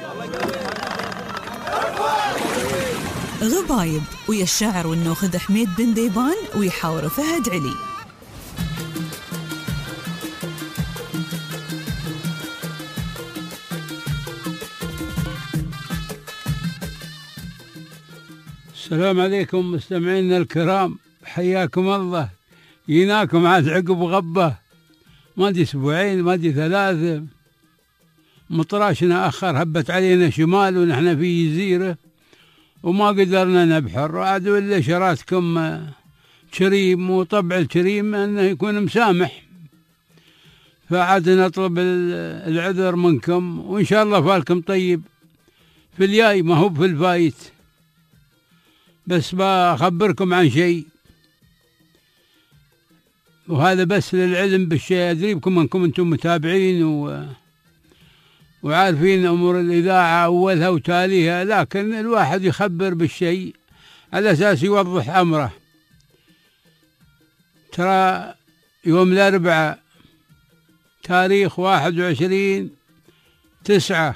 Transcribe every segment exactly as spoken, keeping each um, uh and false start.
غبايب ويا الشاعر والنوخذ حميد بن ذيبان ويحاور فهد علي. السلام عليكم مستمعينا الكرام، حياكم الله. جيناكم عاد عقب غبة، ما دي اسبوعين ما دي ثلاثة، مطراشنا اخر هبت علينا شمال ونحن في جزيرة وما قدرنا نبحر، وعاد ولا شراتكم كريم، وطبع الكريم انه يكون مسامح، فعاد نطلب العذر منكم، وان شاء الله فالكم طيب في الجاي ما هو في الفايت. بس بخبركم عن شيء، وهذا بس للعلم بالشيء، أدري بكم أنكم أنتم متابعين و... وعارفين أمور الإذاعة أولها وتاليها، لكن الواحد يخبر بالشيء على أساس يوضح أمره. ترى يوم الأربعاء تاريخ واحد وعشرين تسعة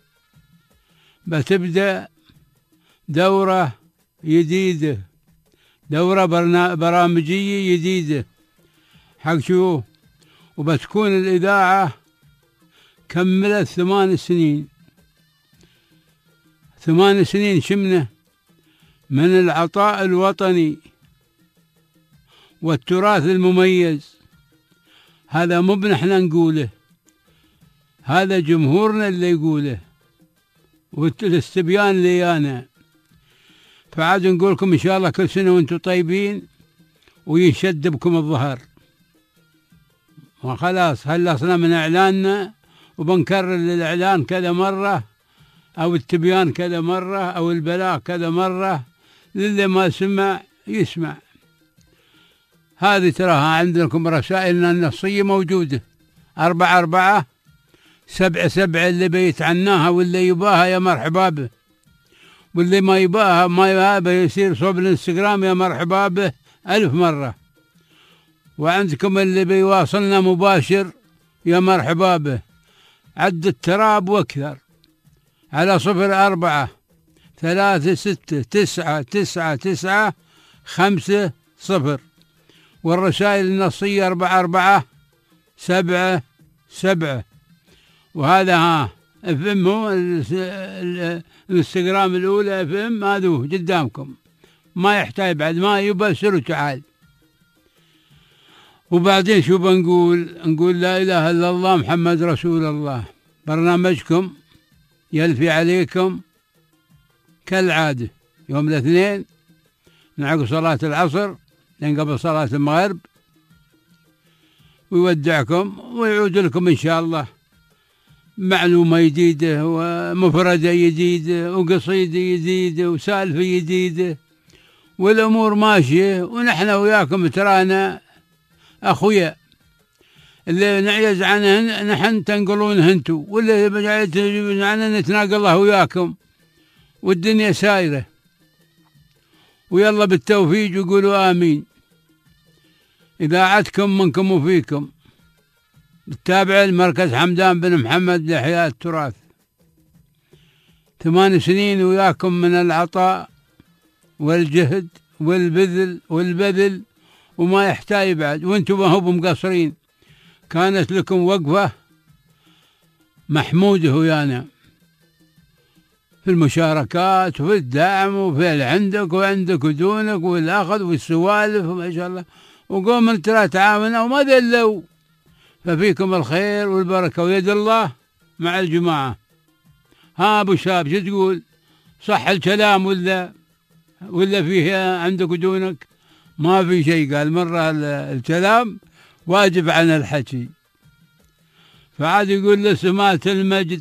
بتبدأ دورة جديدة، دورة برامجية جديدة حق شو، وبتكون الإذاعة كملت ثمان سنين. ثمان سنين شمنا من العطاء الوطني والتراث المميز. هذا مو بنحنا نقوله، هذا جمهورنا اللي يقوله والاستبيان لي أنا. فعاد نقولكم إن شاء الله كل سنة وانتم طيبين وينشد بكم الظهر. وخلاص خلصنا من إعلاننا، وبنكرر الإعلان كذا مرة أو التبيان كذا مرة أو البلاغ كذا مرة، للي ما سمع يسمع. هذه تراها عندكم رسائلنا النصية موجودة، أربعة أربعة سبعة سبعة، اللي بيتعناها واللي يباها يا مرحبا به، واللي ما يباها ما يباها يصير صوب الانستغرام يا مرحبا به ألف مرة. وعندكم اللي بيواصلنا مباشر يا مرحبا به، عد التراب واكثر على صفر أربعة ثلاثة ستة تسعة تسعة تسعة خمسة صفر، والرسائل النصية أربعة أربعة سبعة سبعة. وهذا ها اف ام، هو الانستغرام الاولى اف ام، هذا قدامكم، ما يحتاج بعد ما يبشر تعال. وبعدين شو بنقول؟ نقول لا اله الا الله محمد رسول الله. برنامجكم يلفي عليكم كالعاده يوم الاثنين نعقب صلاه العصر لين قبل صلاه المغرب، ويودعكم ويعود لكم ان شاء الله معلومة جديدة ومفردة جديدة وقصيدة جديدة وسالفة جديدة، والأمور ماشية، ونحن وياكم ترانا أخويا. اللي نعيز عنه نحن تنقلون هنتو، واللي تجيبون عنه نتناقل الله وياكم، والدنيا سايرة. ويلا بالتوفيق ويقولوا آمين. إذاعتكم منكم وفيكم، بالتابع المركز حمدان بن محمد لإحياء التراث. ثمان سنين وياكم من العطاء والجهد والبذل والبذل وما يحتاج بعد، وانتم ما هو مقصرين. كانت لكم وقفة محمودة ويانا في المشاركات وفي الدعم وفي اللي عندك وعندك ودونك والأخذ والسوالف وما شاء الله، وقوم ترى تعاونوا وما ذلوا. ففيكم الخير والبركة ويد الله مع الجماعة. ها أبو شاب شو تقول؟ صح الكلام ولا ولا فيه عندك ودونك؟ ما في شيء. قال مرة الكلام واجب عن الحكي. فعاد يقول لسماة المجد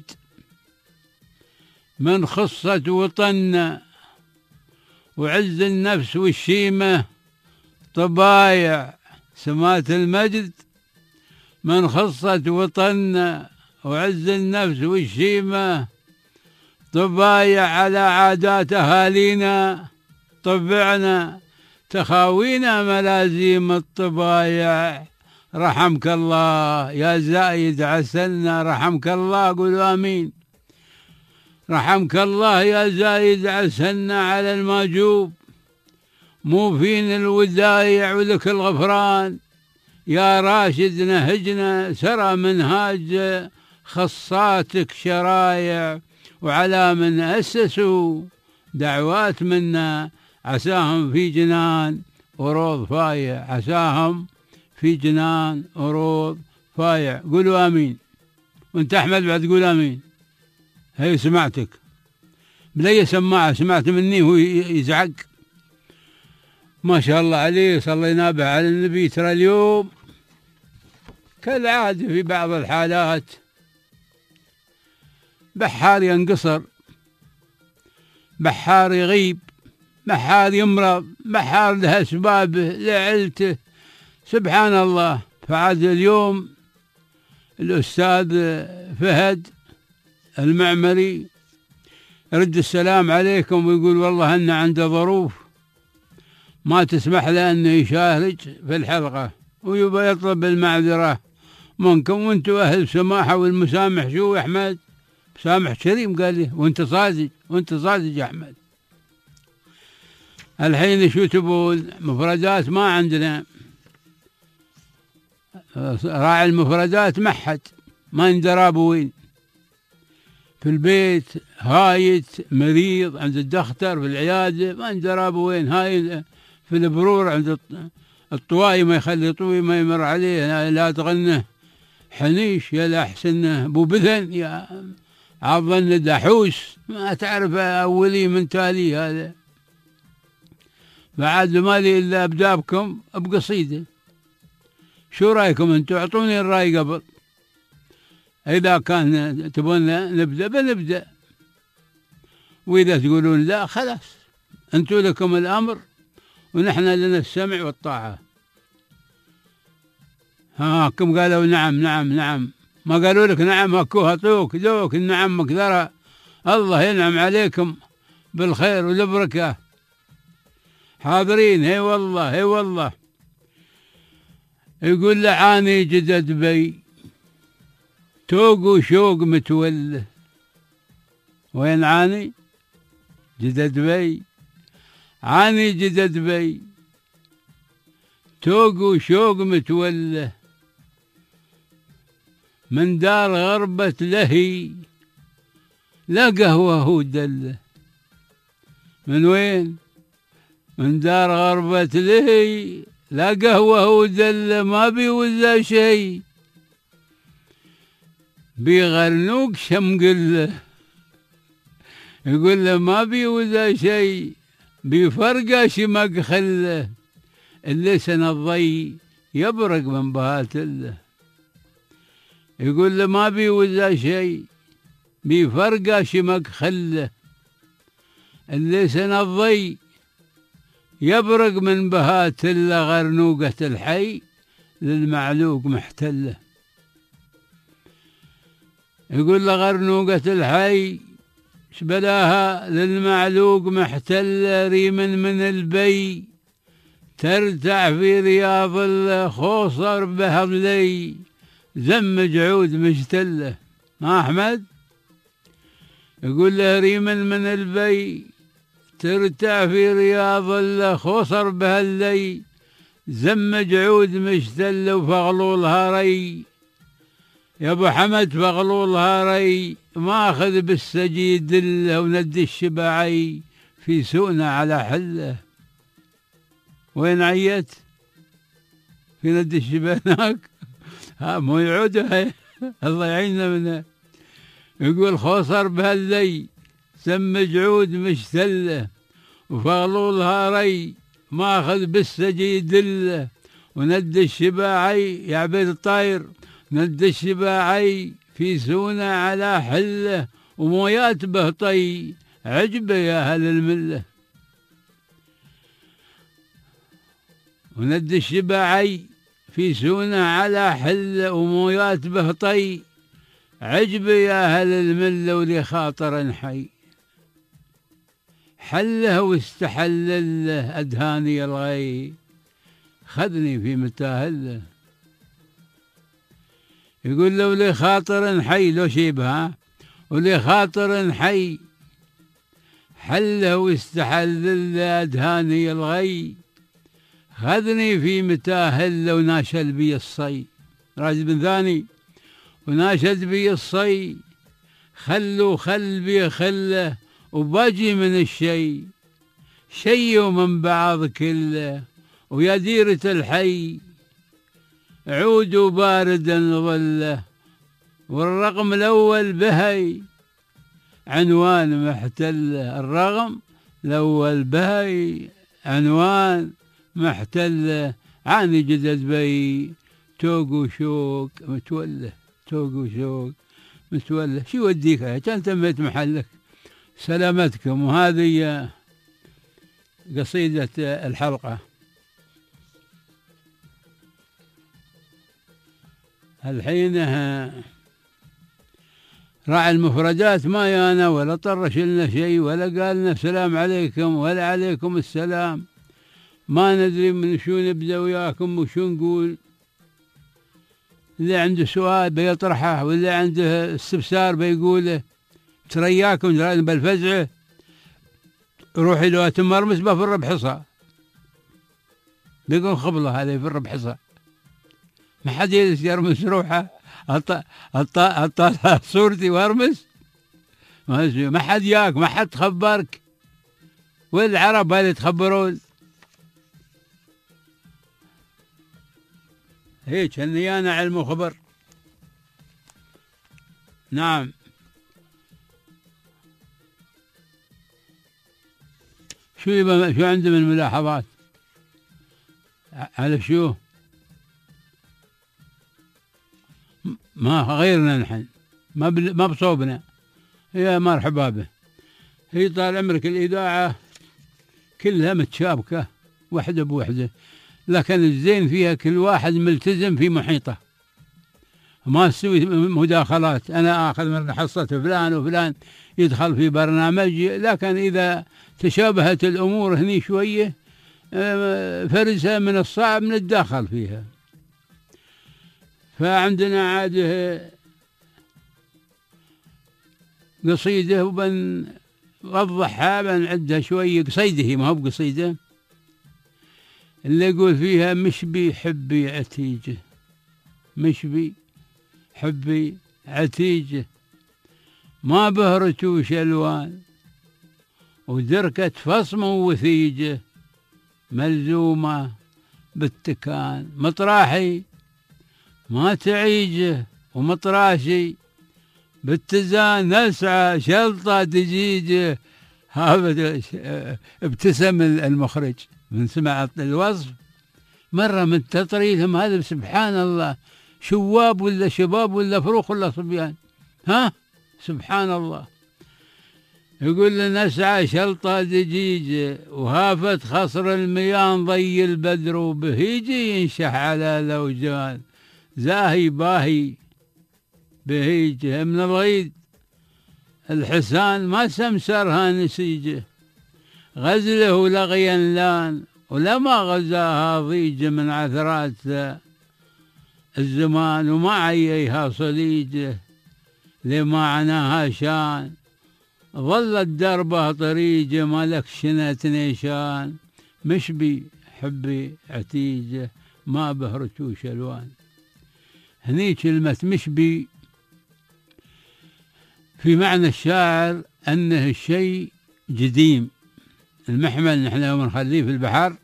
من خصة وطن وعز النفس والشيمة طبايع. سماة المجد من خصة وطن وعز النفس والشيمة طبايع، على عادات أهالينا طبعنا تخاوينا ملازيم الطبايع. رحمك الله يا زايد عسلنا، رحمك الله، قولوا آمين. رحمك الله يا زايد عسلنا على الماجوب، مو فين الودايع ولك الغفران، يا راشد نهجنا سرى منهاج خصاتك شرايع، وعلى من أسسوا دعوات منا عساهم في جنان وروض فايع، عساهم في جنان وروض فايع. قولوا آمين. وانت أحمد بعد قول آمين. هي سمعتك بلي سماعة، سمعت مني وهو يزعق. ما شاء الله عليه، صلينا به على النبي. ترى اليوم كالعادة في بعض الحالات بحار ينقصر، بحار يغيب، بحار يمرض، بحار له أسبابه لعلته، سبحان الله. فعاد اليوم الأستاذ فهد المعمري رد السلام عليكم ويقول والله أنه عنده ظروف ما تسمح له أنه يشارك في الحلقة، ويبقى يطلب المعذرة منكم، وانتوا أهل سماحة والمسامح. شو يا أحمد؟ مسامح كريم قال لي، وانت صادق، وانت صادق يا أحمد. الحين شو تبون؟ مفردات ما عندنا، راعي المفردات محد، ما ندرى وين، في البيت هايت مريض عند الدختر في العيادة، ما ندرى وين، هاي في البرور عند الطواي ما يخلي طوي ما يمر عليه، لا تغنه حنيش يا لا أحسن بو بذن يا عظن دحوس، ما تعرف أولي من تالي. هذا بعد ما لي إلا أبدأ بكم بقصيدة. شو رأيكم أنتم؟ أعطوني الرأي قبل، إذا كان تبون نبدأ بنبدأ، وإذا تقولون لا خلاص، أنتم لكم الأمر ونحن لنا السمع والطاعة. ها كم قالوا نعم نعم نعم؟ ما قالوا لك نعم؟ هكو هطوك ذوك النعم مقدرة. الله ينعم عليكم بالخير والبركة. حاضرين؟ هي والله هي والله. يقول لعاني جدد بي توق وشوق متوله. وين عاني؟ جدد بي، عاني جدد بي توق وشوق متوله، من دار غربة لهي لا قهوة هو دله. من وين؟ من دار غربة لهي لا قهوة هو دله، ما بيوزا شي بيغرنوك شمقله. يقول له ما بيوزا شي بيفرقه شمق خله، اللسان الضي يبرق من بهاتله. يقول له ما بيوزا شي بيفرقه شمق خله، اللسان الضي يبرق من بهاتله، غرنوقة الحي للمعلوق محتله. يقول له غرنوقة الحي شبلاها للمعلوق محتله، ريما من البي ترتع في رياض الخوصر بهضلي، زم جعود مجتله. ما أحمد؟ يقول له ريما من البي ترتع في رياض الخوصر بهاللي، زم جعود مجتله، وفغلولها ري يا ابو حمد، فغلولها ري ماخذ بالسجيد دله، وندي الشبعي في سونا على حله. وين عيت؟ في ندي الشبعناك. ها مو يعودها الله يعيننا منها. يقول خوصر بهاللي سم جعود مشتله، وفغلولها ري ماخذ بالسجيد دله، وندي الشباعي يا عبيد الطاير، ند الشباعي في سونا على حله، ومويات بهطي عجبه يا أهل المله. وند الشباعي في سونا على حله، ومويات بهطي عجبه يا أهل المله، ولي خاطر حي حله واستحل له، أدهاني الغي خذني في متاهله. يقول له لي خاطر حي لو شيبها، ولخاطر حي حله واستحل ذله أدهاني الغي، خذني في متاهل وناشد بي الصي. راشد بن ثاني وناشد بي الصي، خلوا خل بي خله وباجي من الشي، شي ومن بعض كله ويا ديرة الحي، عود باردا ظله والرقم الأول بهي، عنوان محتله الرقم الأول بهي، عنوان محتله، عاني جدد بي توق وشوق متوله، توق وشوق متوله. شو يوديك كان تميت محلك. سلامتكم. وهذه قصيدة الحلقة. الحين راعي المفردات ما يانا ولا طرش لنا شيء ولا قال لنا السلام عليكم ولا عليكم السلام، ما ندري من شو نبدأ وياكم وشو نقول. اللي عنده سؤال بيطرحه واللي عنده استفسار بيقوله. ترياكم بالفزعة روحي لو تمرمس بفر بحصى، بيقول خبله هذا يفر بحصى، ما حد يرمس روحه. أطا أطا أطا صورتي وارمس، ما حد ياك، ما حد خبرك، والعرب هذي يتخبرون هيك. اني انا علم وخبر. نعم. شو يبقى شو عنده من ملاحظات على شو؟ ما غيرنا نحن، ما ما بصوبنا. يا مرحبا به. هي طال عمرك الإذاعة كلها متشابكة وحدة بوحدة، لكن الزين فيها كل واحد ملتزم في محيطه، ما تسوي مداخلات. أنا آخذ من حصة فلان وفلان يدخل في برنامجي، لكن إذا تشابهت الأمور هني شوية فرزها من الصعب نتداخل فيها. فعندنا عاده قصيدة وبنوضحها، بنعدها شوية. قصيدة ما هو بقصيدة، اللي يقول فيها مش بحبي عتيجة، مش بحبي عتيجة، ما بهرتوش ألوان ودركة فصم وثيجة، ملزومة بالتكان مطراحي ما تعيجه، ومطراشي بالتزان نسعى شلطة دجيجه. هذا ابتسم المخرج من سمع الوصف مرة من تطريهم. هذا سبحان الله، شواب ولا شباب ولا فروخ ولا صبيان، ها سبحان الله. يقول لنا نسعى شلطة دجيجة وهافت خصر الميان ضي البدر وبهيجي ينشح على لوجان، زاهي باهي بهيجه من الغيد الحسان ما سمسرها نسيجه، غزله لغيا لان ولما غزاها ضيجه من عثرات الزمان، وما عييها صليجه لما عناها شان، ظلت دربه طريجه ما لك شنت نيشان، مش بي حبي عتيجه ما بهرتوش الوان. هني كلمة مش بي في معنى الشاعر أنه الشيء جديم. المحمل نحن يوم نخليه في البحر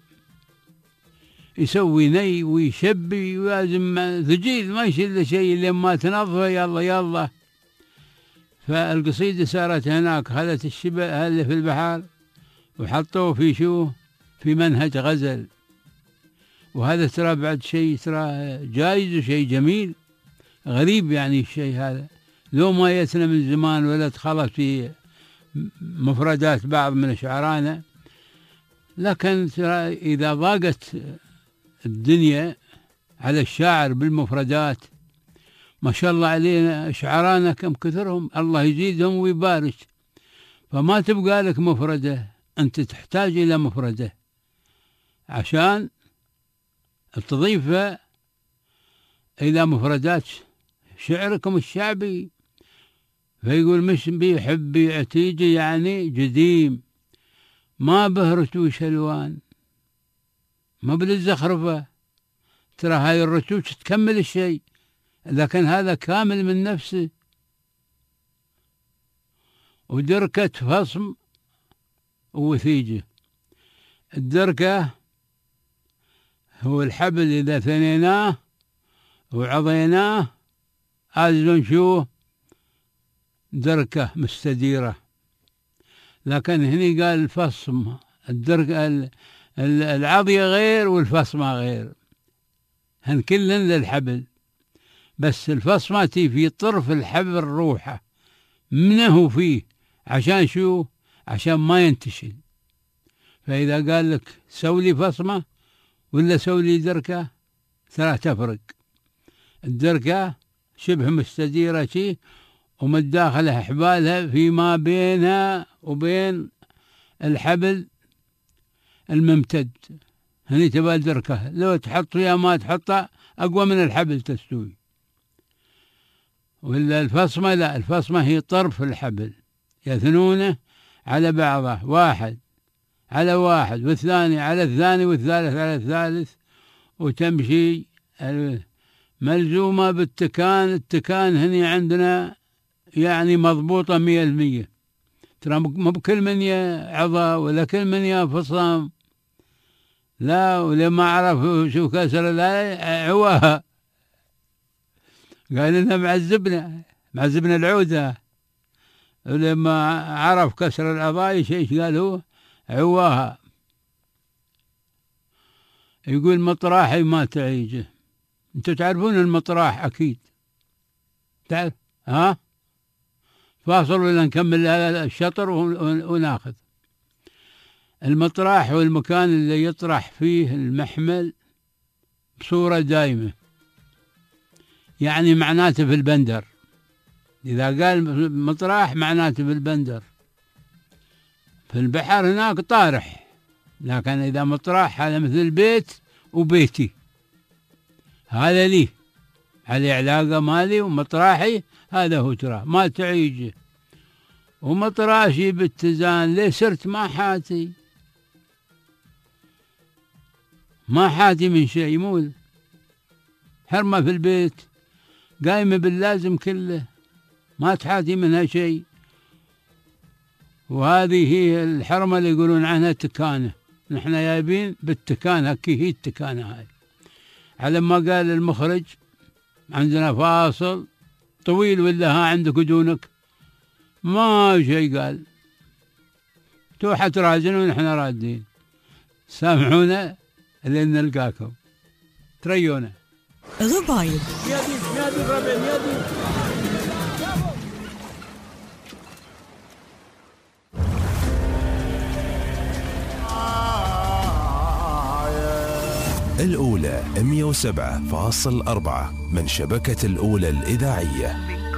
يسوي ني ويشبي ولازم ثقيل ما يشيل شيء لما تنظفه يلا يلا. فالقصيدة صارت هناك، خلت الشبه اللي في البحر وحطوه في شو في منهج غزل. وهذا ترى بعد شيء ترى جايز وشيء جميل غريب، يعني الشيء هذا لو ما يتنا من زمان ولا دخلت في مفردات بعض من شعرانا. لكن ترى إذا ضاقت الدنيا على الشاعر بالمفردات، ما شاء الله علينا شعرانا كم كثرهم، الله يزيدهم ويبارك، فما تبقى لك مفردة، أنت تحتاج إلى مفردة عشان تضيف إلى مفردات شعركم الشعبي. فيقول مش بيحب عتيجة يعني جديم، ما به رتوش ألوان، ما بالزخرفة. ترى هاي الرتوش تكمل الشيء، لكن هذا كامل من نفسه. ودركة فصم ووثيجة. الدركة هو الحبل إذا ثنيناه وعضيناه أزلن شو دركة مستديرة. لكن هني قال الفصم، الدركة العضية غير والفصمة غير، هن كلن للحبل، بس الفصمة تي في طرف الحبل روحه منه فيه، عشان شو؟ عشان ما ينتشل. فإذا قال لك سولي فصمة ولا سولي دركة، ترى تفرق. الدركة شبه مستديرة شي ومتداخلة حبالها فيما بينها وبين الحبل الممتد، هني تبقى دركة، لو تحط فيها ما تحطها أقوى من الحبل تستوي. ولا الفصمة لا، الفصمة هي طرف الحبل يثنونه على بعضه، واحد على واحد والثاني على الثاني والثالث على الثالث، وتمشي ملزومة بالتكان. التكان هني عندنا يعني مضبوطة مية المية، ترى مو بكل من عضا ولا كل من يا فصام، لا، ولما عرف شو كسر لا عواها قال لنا معذبنا معذبنا العودة. ولما عرف كسر العضايش ايش قال هو؟ عواها. يقول مطراحي ما تعيجه. انتوا تعرفون المطراح اكيد، تعرف؟ ها فاصل ولا نكمل هذا الشطر وناخذ. المطراح هو المكان اللي يطرح فيه المحمل بصورة دائمة، يعني معناته في البندر. إذا قال مطراح معناته في البندر، في البحر هناك طارح، لكن إذا مطراح هذا مثل بيت وبيتي، هذا لي عليه علاقة مالي، ومطراحي هذا هو ترى ما تعيجه. ومطراشي بالتزان ليه صرت ما حاتي ما حاتي من شيء، مو حرمة في البيت قايمة باللازم كله، ما تحاتي منها شيء. وهذه هي الحرمة اللي يقولون عنها تكانة، نحن جايبين بالتكانة، هكي هي التكانة هاي. على ما قال المخرج عندنا فاصل طويل ولا ها عندك ودونك؟ ما شيء قال، توحة رازن ونحن رادين. سامحونا لين نلقاكم، تريونا. غبايب الأولى مئة وسبعة فاصل أربعة من شبكة الأولى الإذاعية.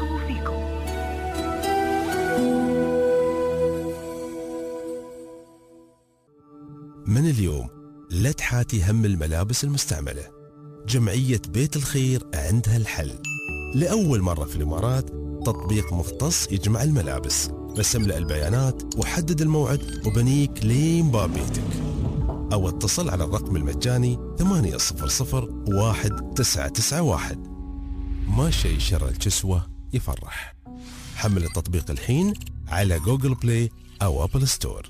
من اليوم لا تحاتي هم الملابس المستعملة، جمعية بيت الخير عندها الحل. لأول مرة في الإمارات تطبيق مختص يجمع الملابس، بس املأ البيانات وحدد الموعد وبنيك لين باب بيتك، أو اتصل على الرقم المجاني ثمانية صفر صفر واحد تسعة تسعة واحد. ما شيء شر الكسوة يفرح. حمل التطبيق الحين على جوجل بلاي أو أبل ستور.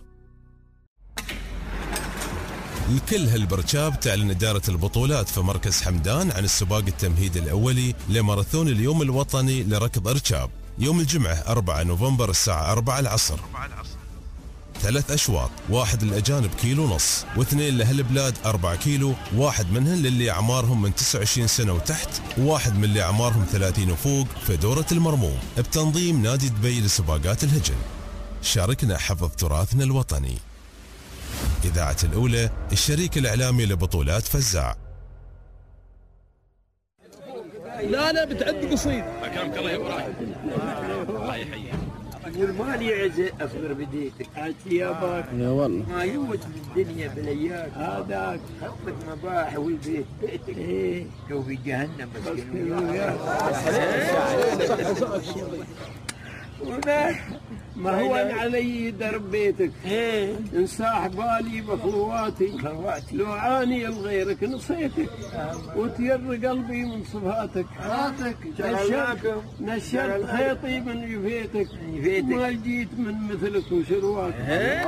لكل هالبرشاب تعلن إدارة البطولات في مركز حمدان عن السباق التمهيدي الأولي لماراثون اليوم الوطني لركض إرشاب يوم الجمعة أربعة نوفمبر الساعة أربعة العصر. ثلاث أشواط، واحد للأجانب كيلو ونص، واثنين لأهل البلاد أربعة كيلو، واحد منهم للي أعمارهم من تسعة وعشرين سنة وتحت، وواحد من اللي أعمارهم ثلاثين وفوق، في دورة المرموم بتنظيم نادي دبي لسباقات الهجن. شاركنا حفظ تراثنا الوطني. إذاعة الأولى، الشريك الإعلامي لبطولات فزاع. لا لا بتعد قصيد. أكرمك الله يا إبراهيم. الله يحييك. يقول مالي عزة أصبر بديتك. أنت يا باك. يا والله. ما يموت بالدنيا بلياك. هذاك حبة مباح والبيت بيتك. إيه. جو في جهنم مسكين. ولا ما هو أنا علي درب بيتك ايه انساح بالي بخلواتي لو عاني لغيرك نصيتك وتير قلبي من صفاتك نشرت نشرت خيطي من جفيتك ما جيت من مثلك وشرواتك.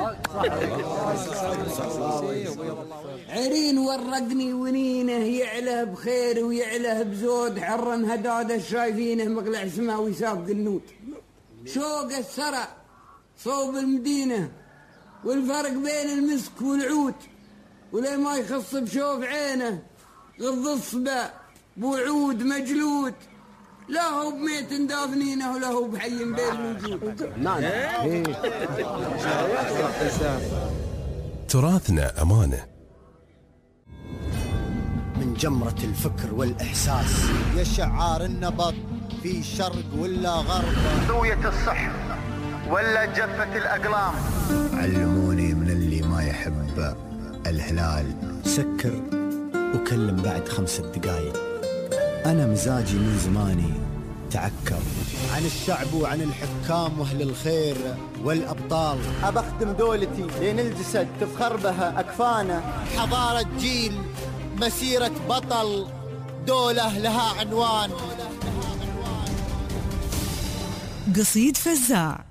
عرين ورقني ونينه يعله بخير ويعله بزود حرم هداده شايفينه مقلع سماوي سابق النوت شوق السرع صوب المدينة والفرق بين المسك والعود ولي ما يخص بشوف عينه غض الصبع بوعود مجلود لا هو بميت دافنينه ولا هو بحي بين الوجود. تراثنا أمانة. من جمرة الفكر والإحساس يا شعار النبض في شرق ولا غرب ذوية الصح ولا جفة الأقلام. علموني من اللي ما يحب الهلال سكر وكلم بعد خمس دقايق. أنا مزاجي من زماني تعكر عن الشعب وعن الحكام وأهل الخير والأبطال. أبخدم دولتي لين الجسد تفخر بها أكفانا. حضارة جيل مسيرة بطل دولة لها عنوان. قصيد فزاع.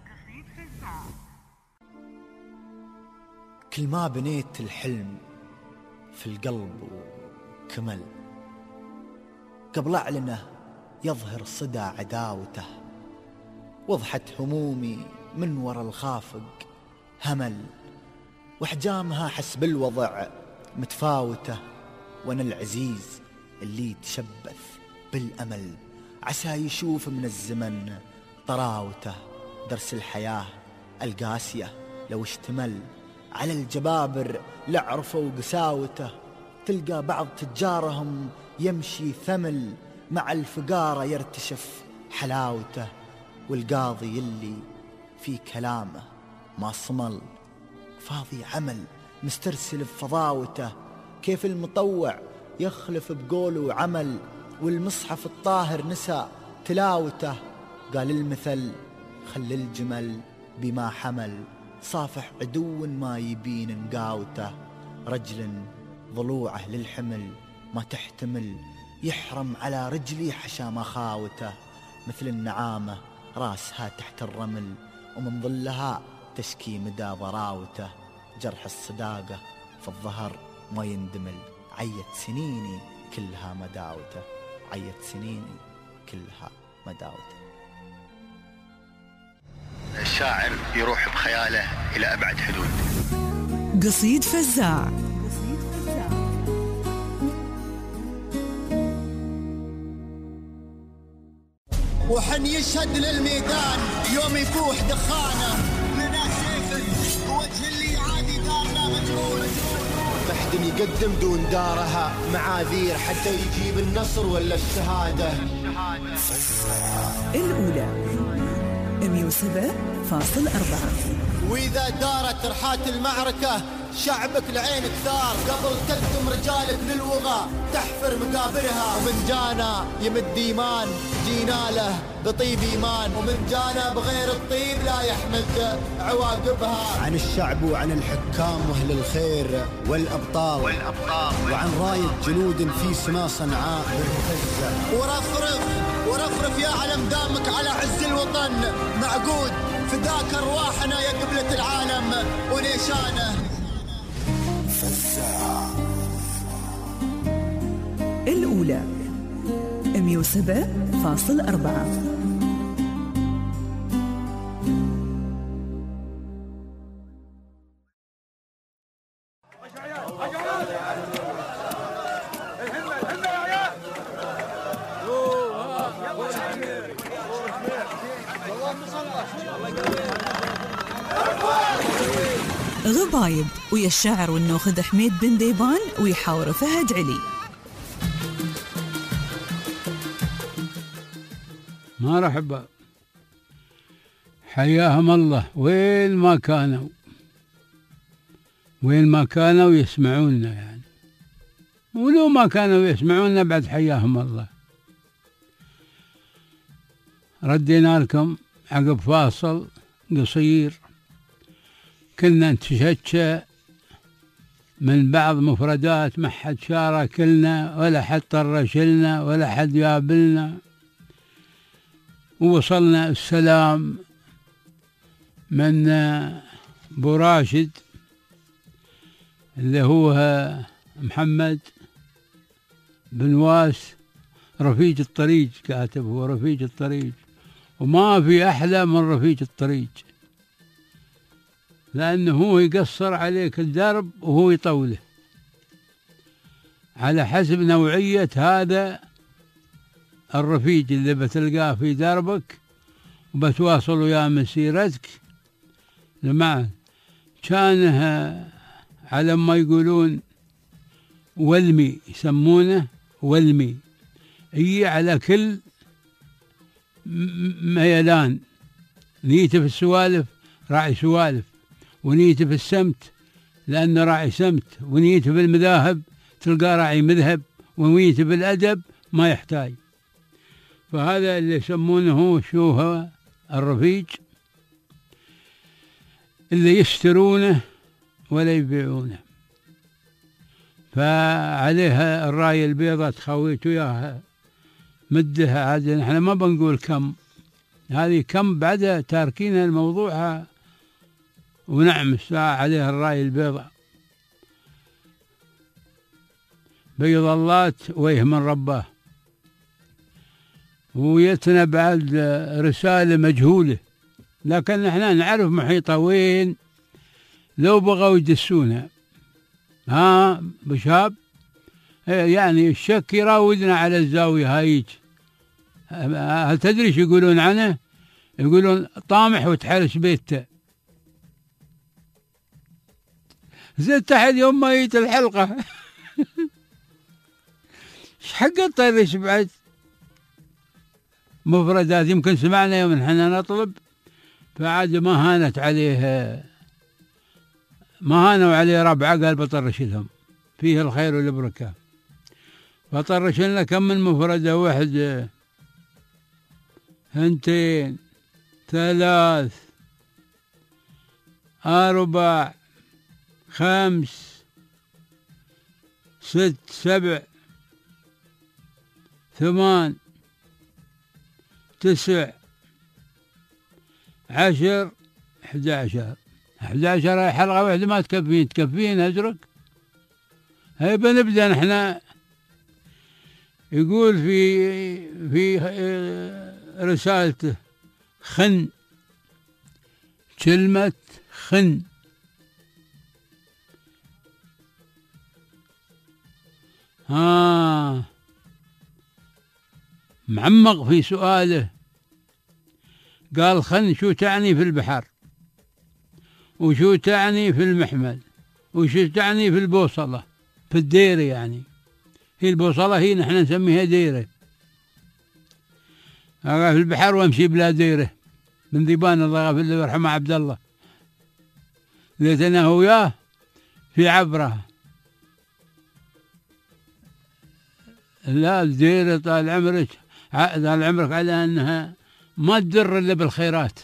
كل ما بنيت الحلم في القلب وكمل قبل أعلنه يظهر صدى عداوته. وضحت همومي من وراء الخافق همل واحجامها حسب الوضع متفاوته. وانا العزيز اللي يتشبث بالأمل عسى يشوف من الزمن طراوته. درس الحياة القاسية لو اشتمل على الجبابر لعرفوا قساوته. تلقى بعض تجارهم يمشي ثمل مع الفقارة يرتشف حلاوته. والقاضي اللي في كلامه ما صمل فاضي عمل مسترسل بفضاوته. كيف المطوع يخلف بقوله عمل والمصحف الطاهر نسى تلاوته. قال المثل خل الجمل بما حمل صافح عدو ما يبين نقاوته. رجل ضلوعه للحمل ما تحتمل يحرم على رجلي حشا مخاوته. مثل النعامة راسها تحت الرمل ومن ظلها تشكي مدى ضراوته. جرح الصداقة في الظهر ما يندمل عيت سنيني كلها مداوته. عيت سنيني كلها مداوته. الشاعر يروح بخياله إلى أبعد حدود. قصيد فزاع. وحن يشهد للميدان يوم يفوح دخانه لنا سيف وجه اللي عادي دارنا مجهول. محد يقدم دون دارها معاذير حتى يجيب النصر ولا الشهادة. الأولى مية وسبعة فاصل أربعة. وإذا دارت رحات المعركة شعبك لعينك ثار قبل تقدم رجالك للوغى تحفر مقابرها. ومن جانا يمد إيمان جينا له بطيب إيمان ومن جانا بغير الطيب لا يحمد عواقبها. عن الشعب وعن الحكام وأهل الخير والأبطال, والأبطال وعن راية جنود في سما صنعاء بالمفزة. ورفرف ورفرف يا علم دامك على عز الوطن معقود فداك أرواحنا يا قبلة العالم ونيشانه. الأولى مية وسبعة فاصل أربعة. غبايب ويا الشاعر والنوخذ حميد بن ديبان ويحاور فهد علي. مرحبا حياهم الله وين ما كانوا وين ما كانوا يسمعونا يعني ولو ما كانوا يسمعونا بعد حياهم الله. ردينا لكم عقب فاصل قصير كنا نتشتى من بعض مفردات ما حد شاركلنا ولا حد طرشلنا ولا حد يقابلنا، ووصلنا السلام من أبو راشد اللي هو محمد بن واس رفيق الطريق، كاتب هو رفيق الطريق، وما في أحلى من رفيق الطريق، لأنه هو يقصر عليك الدرب وهو يطوله على حسب نوعية هذا الرفيق اللي بتلقاه في دربك وبتواصل وياه مسيرتك. لما كانها على ما يقولون ولمي، يسمونه ولمي، هي على كل ميلان، نيته في السوالف راعي سوالف، ونيته في السمت لأنه راعي سمت، ونيته في المذاهب تلقى راعي مذهب، ونيته في الأدب ما يحتاج. فهذا اللي يسمونه شو هو الرفيق، اللي يشترونه ولا يبيعونه. فعليها الراية البيضاء تخويت وياها مدها، عاد نحن ما بنقول كم، هذه كم بعدها تاركين الموضوع، ونعم الساعة عليها الراية البيضاء بيض اللات ويه من رباه. ويتنا بعد رسالة مجهولة، لكن نحن نعرف محيطها وين لو بغوا يدسونها. ها بشاب يعني الشك يراودنا على الزاوية هايج. هل تدري ايش يقولون عنه؟ يقولون طامح وتحرس بيته. زدت أحد يوم ما جيت الحلقة ايش حق الطيرش بعد مفردات يمكن سمعنا يوم نحن نطلب، فعاد ما هانت عليه، ما هانوا عليه ربعه، قال بطرش لهم فيه الخير والبركة. فطرش لنا كم من مفردة، واحد هنتين ثلاث أربع خمس ست سبع ثمان تسع عشر أحد عشر أحد عشر حلقة واحدة ما تكفين، تكفين أزرق. هاي بنبدأ نحن. يقول في في رسالته خن، كلمة خن ها معمق في سؤاله. قال خن شو تعني في البحر، وشو تعني في المحمل، وشو تعني في البوصلة، في الديرة. يعني هي البوصلة هي نحن نسميها ديرة. في البحر وامشي بلا ديرة، من ذيبان الله يغفر له ويرحمه عبد الله ليتنا وياه في عبره. لا الديرة طال عمرك طال عمرك على أنها ما تدر إلا بالخيرات،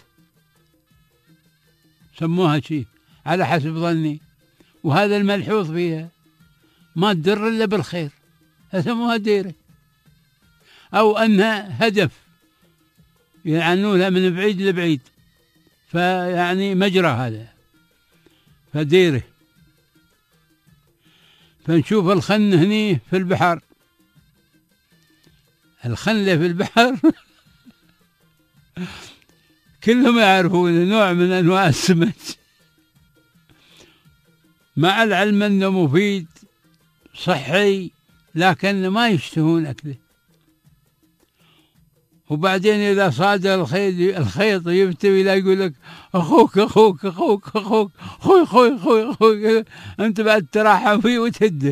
سموها شيء على حسب ظني، وهذا الملحوظ فيها، ما تدر إلا بالخير، سموها ديرة. أو أنها هدف يعنونها من بعيد لبعيد، فيعني مجرى هذا، فديرة. فنشوف الخن هني في البحر، الخنلة في البحر كلهم يعرفون نوع من أنواع السمك، مع العلم أنه مفيد صحي، لكن ما يشتهون أكله. وبعدين إذا صادر الخيط الخيط يبتوي لا يقول لك أخوك أخوك أخوك أخوك خوي خوي خوي خوي أنت بعد تراحم فيه وتهده.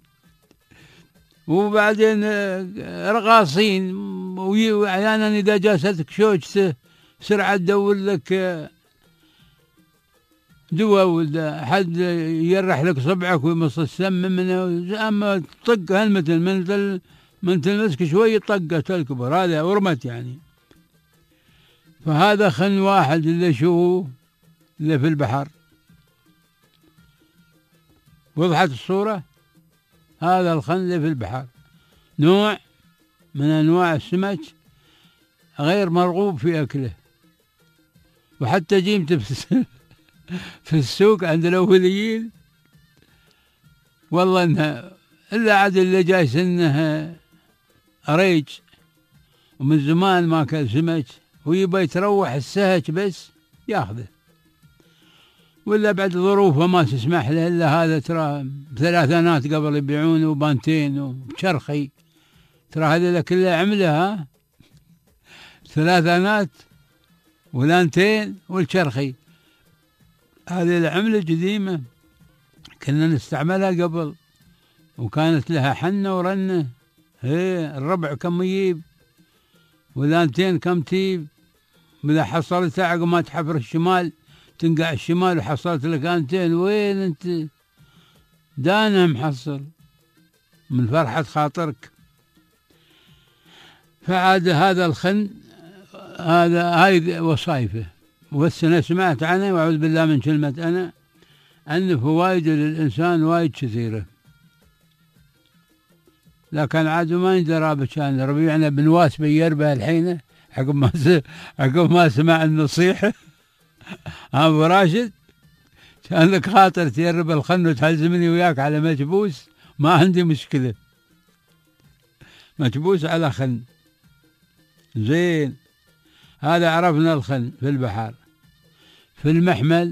وبعدين رقاصين، وأحيانا إذا جاستك شوجته سرعة تدور لك دواء ولا حد يرح لك صبعك ويمص السم منه، أما طق هالمثل من من تلمسك شوي طقة الكبر، هذا ورمت يعني. فهذا خن واحد اللي شو اللي في البحر. وضحت الصورة؟ هذا الخن اللي في البحر نوع من أنواع السمك غير مرغوب في أكله، وحتى جيمت في السوق عند الأوليين والله إنها إلا عاد اللي جاي سنه أريج ومن زمان ما كان سمك ويبى يتروح السهج بس ياخذه، ولا بعد ظروفه ما تسمح له إلا هذا ترى بثلاثانات قبل يبيعونه وبانتين وبشرخي، ترى هذا كلها عملها ثلاثانات ولانتين والشرخي، هذه العملة قديمة كنا نستعملها قبل وكانت لها حنة ورنة. هي الربع كم يجيب ولانتين كم تجيب، إذا حصلتها عقب ما تحفر الشمال تنقع الشمال وحصلت لك انتين، وين انت دانه محصل من فرحة خاطرك. فعاد هذا الخن هذا هاي وصايفه، والسنة سمعت عنه وأعوذ بالله من كلمة أنا أن فوائد للإنسان وايد كثيرة، لكن عاد ما يندرى بكان ربيعنا بن واس بيربه الحين عقب ما عقب ما سمع النصيحة أبو راشد كان لك خاطر تيرب الخن وتحزمني وياك على مجبوس، ما عندي مشكلة، مجبوس على خن زين. هذا عرفنا الخن في البحر. في المحمل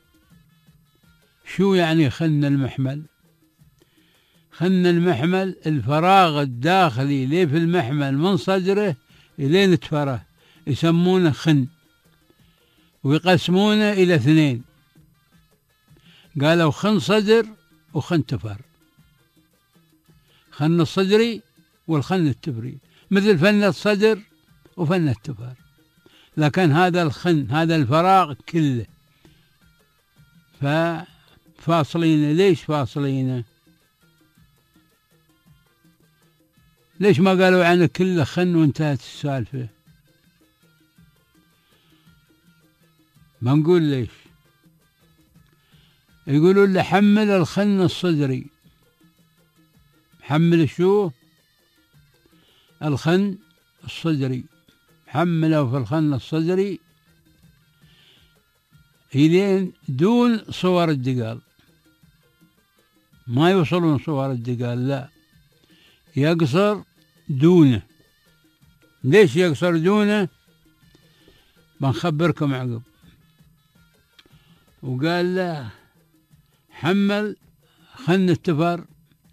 شو يعني خن المحمل؟ خن المحمل الفراغ الداخلي ليه في المحمل من صدره إلين تفره يسمونه خن، ويقسمونه إلى اثنين، قالوا خن صدر وخن تفر، خن الصدري والخن التفري، مثل فن الصدر وفن التفر، لكن هذا الخن هذا الفراغ كله ففاصلينه. ليش فاصلينه؟ ليش ما قالوا عنه كله خن وانتهت السالفة؟ ما نقول ليش. يقولوا له حمل الخن الصدري. حمل شو؟ الخن الصدري، حمله في الخن الصدري إلين دون صور الدقال، ما يوصلون صور الدقال، لا يقصر دونه. ليش يقصر دونه؟ بنخبركم عقب. وقال له حمل خن التفر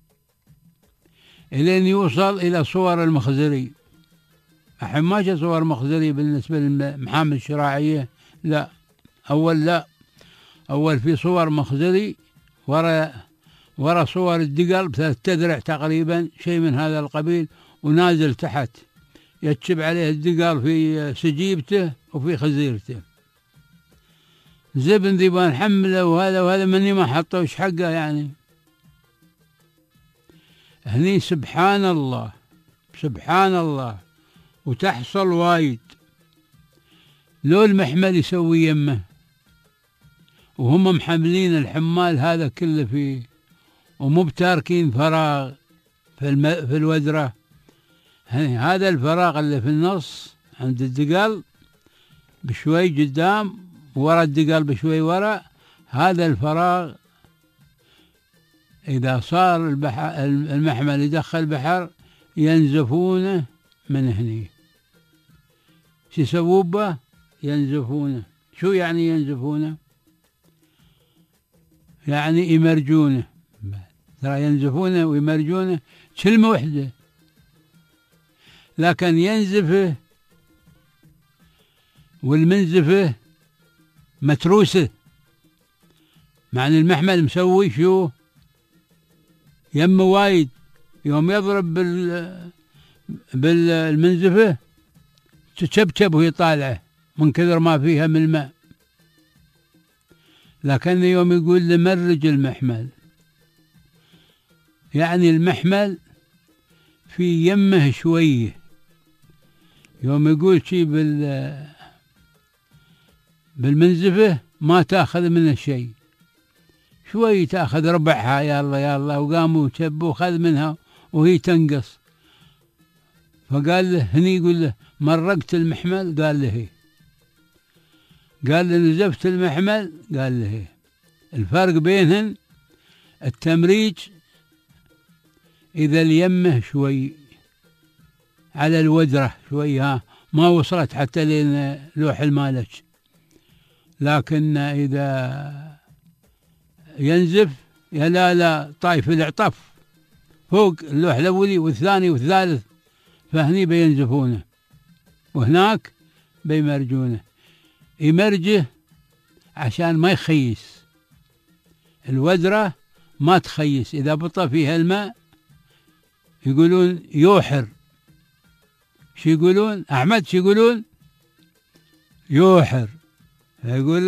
إلين يوصل إلى صور المخزري. الحين ما جاء صور مخزري بالنسبة للمحامل الشراعية، لا أول لا أول في صور مخزري ورا ورا صور الدقل بثلاثة أذرع تقريبا شيء من هذا القبيل، ونازل تحت يتشب عليه الدقل في سجيبته وفي خزيرته. زبن ذيبان حمله وهذا وهذا مني ما حطه وش حقه يعني. هني سبحان الله سبحان الله وتحصل وايد. لو المحمل يسوي يمه وهم محملين الحمال هذا كله فيه ومو بتاركين فراغ في, الم... في الودرة، هذا الفراغ اللي في النص عند الدقل بشوي قدام ورا الدقل بشوي ورا، هذا الفراغ إذا صار البحر المحمل يدخل بحر ينزفونه من هني. شو يسووا به؟ ينزفونه. شو يعني ينزفونه؟ يعني يمرجونه. ترى ينزفونه ويمرجونه كلمة واحدة، لكن ينزفه والمنزفه متروسه، معنى المحمل مسوي شو يم وايد، يوم يضرب بال بالمنزفه تشبشب وهي طالعه من كثر ما فيها من الماء. لكن يوم يقول لمرج المحمل يعني المحمل في يمه شويه. يوم يقول شي بال بالمنزفة ما تأخذ منه شيء، شوي تأخذ ربعها يلا يلا، وقاموا وشبوا خذ منها وهي تنقص. فقال له هني يقول له مرقت المحمل؟ قال له هي. قال له نزفت المحمل؟ قال له هي. الفرق بينهن التمريج إذا اليمه شوي على الودرة شوي، ها ما وصلت حتى لين لوح المالج، لكن إذا ينزف يا لا لا طايف العطف فوق اللوح الأولي والثاني والثالث، فهني بينزفونه وهناك بيمرجونه. يمرجه عشان ما يخيس الودرة، ما تخيس، إذا بطى فيها الماء يقولون يوحر. شو يقولون أحمد؟ شو يقولون؟ يوحر. يقول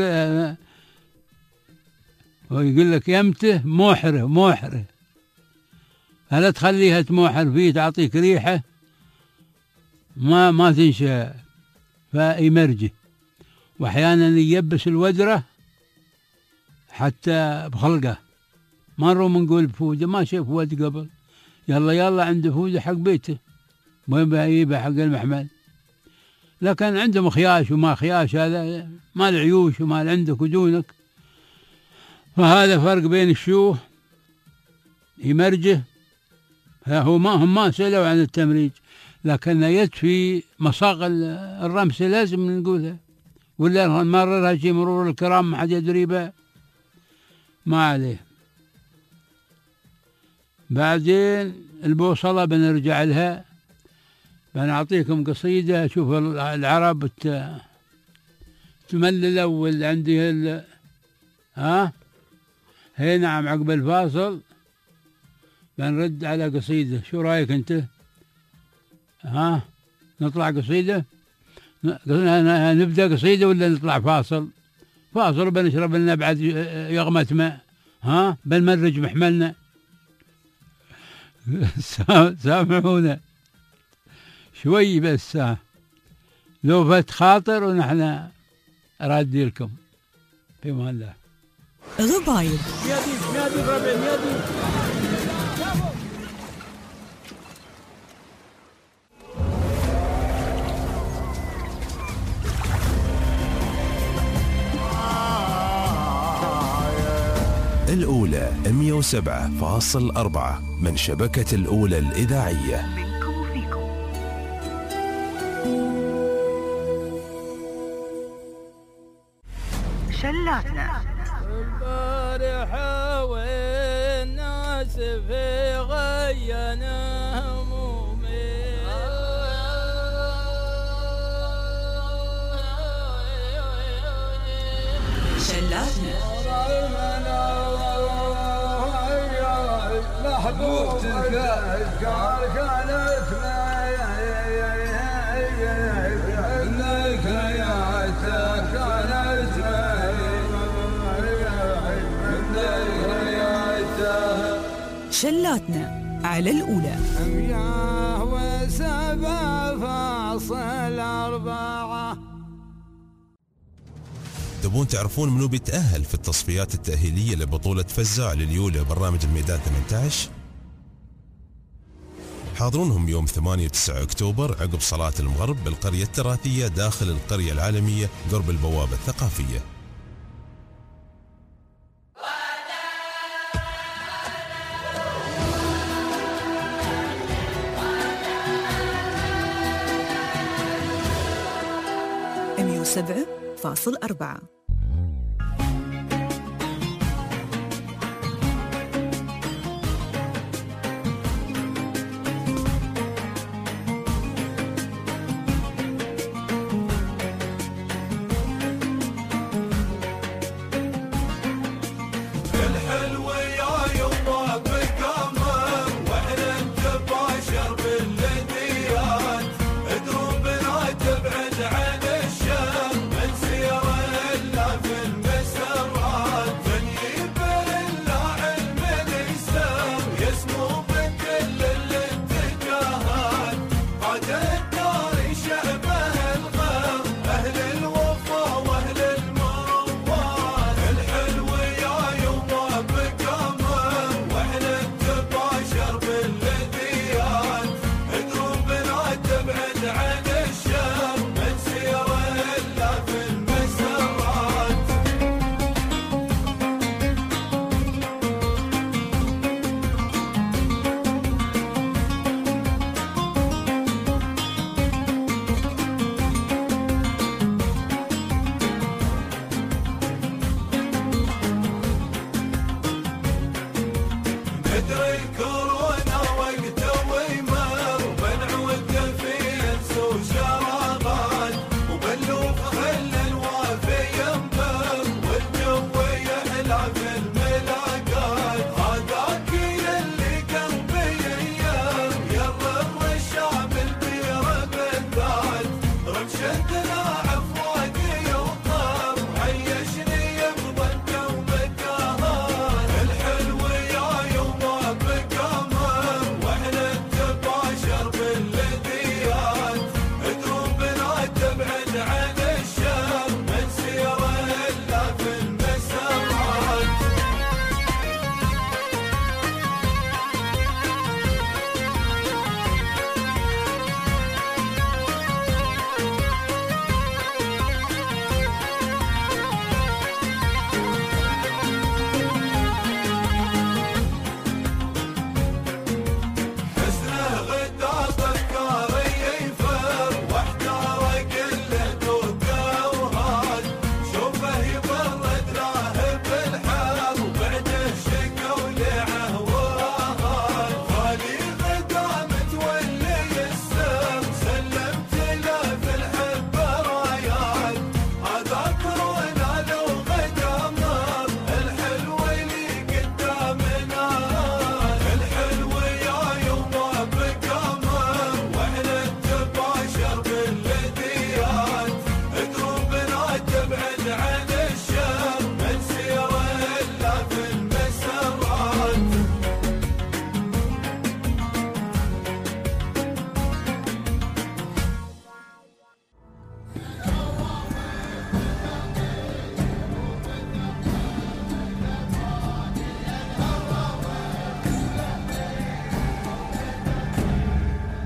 ويقول لك يمته موحره موحره، هلا تخليها تموحر فيه تعطيك ريحة ما ما تنشى، فيمرجه. وأحيانا ييبس الودرة حتى بخلقه، مرة منقول بفوده ما شاف ود قبل، يلا يلا عنده فوده حق بيته، وين بيجيبه حق المحمل. لكن عندهم خياش وما خياش، هذا مال عيوش ومال عندك ودونك. فهذا فرق بين الشوه يمرجه. هو ما هم ما سألوا عن التمريج، لكن يد في مصاغ الرمس لازم نقولها، ولا نمررها شي مرور الكرام ما حد يدري بها، ما عليه. بعدين البوصلة بنرجع لها، بنعطيكم قصيدة. شوف العرب تمل الأول عندي ال... ها هي نعم. عقب الفاصل بنرد على قصيدة، شو رأيك أنت؟ ها نطلع قصيدة، نبدأ قصيدة ولا نطلع فاصل؟ فاصل بنشرب لنا بعد يغمة ماء، ها بنمرج محملنا. سامحونا شوي بس، لو فات خاطر ونحن رادي لكم في امان الله. غبايب الأولى مئة وسبعة فاصل أربعة من شبكة الأولى الإذاعية. منكم وفيكم. شلاتنا البارحة والناس في غينا همومي، شلاتنا محبوبتك كانت شلاتنا على الأولى. مياه وسبع فاصل أربعة. تبون تعرفون منو بيتأهل في التصفيات التأهيلية لبطولة فزاع لليوليو برنامج الميدان ثمانية عشر؟ حاضرونهم يوم ثمانية وتسعة أكتوبر عقب صلاة المغرب بالقرية التراثية داخل القرية العالمية قرب البوابة الثقافية. مئة وسبعة فاصل أربعة. لا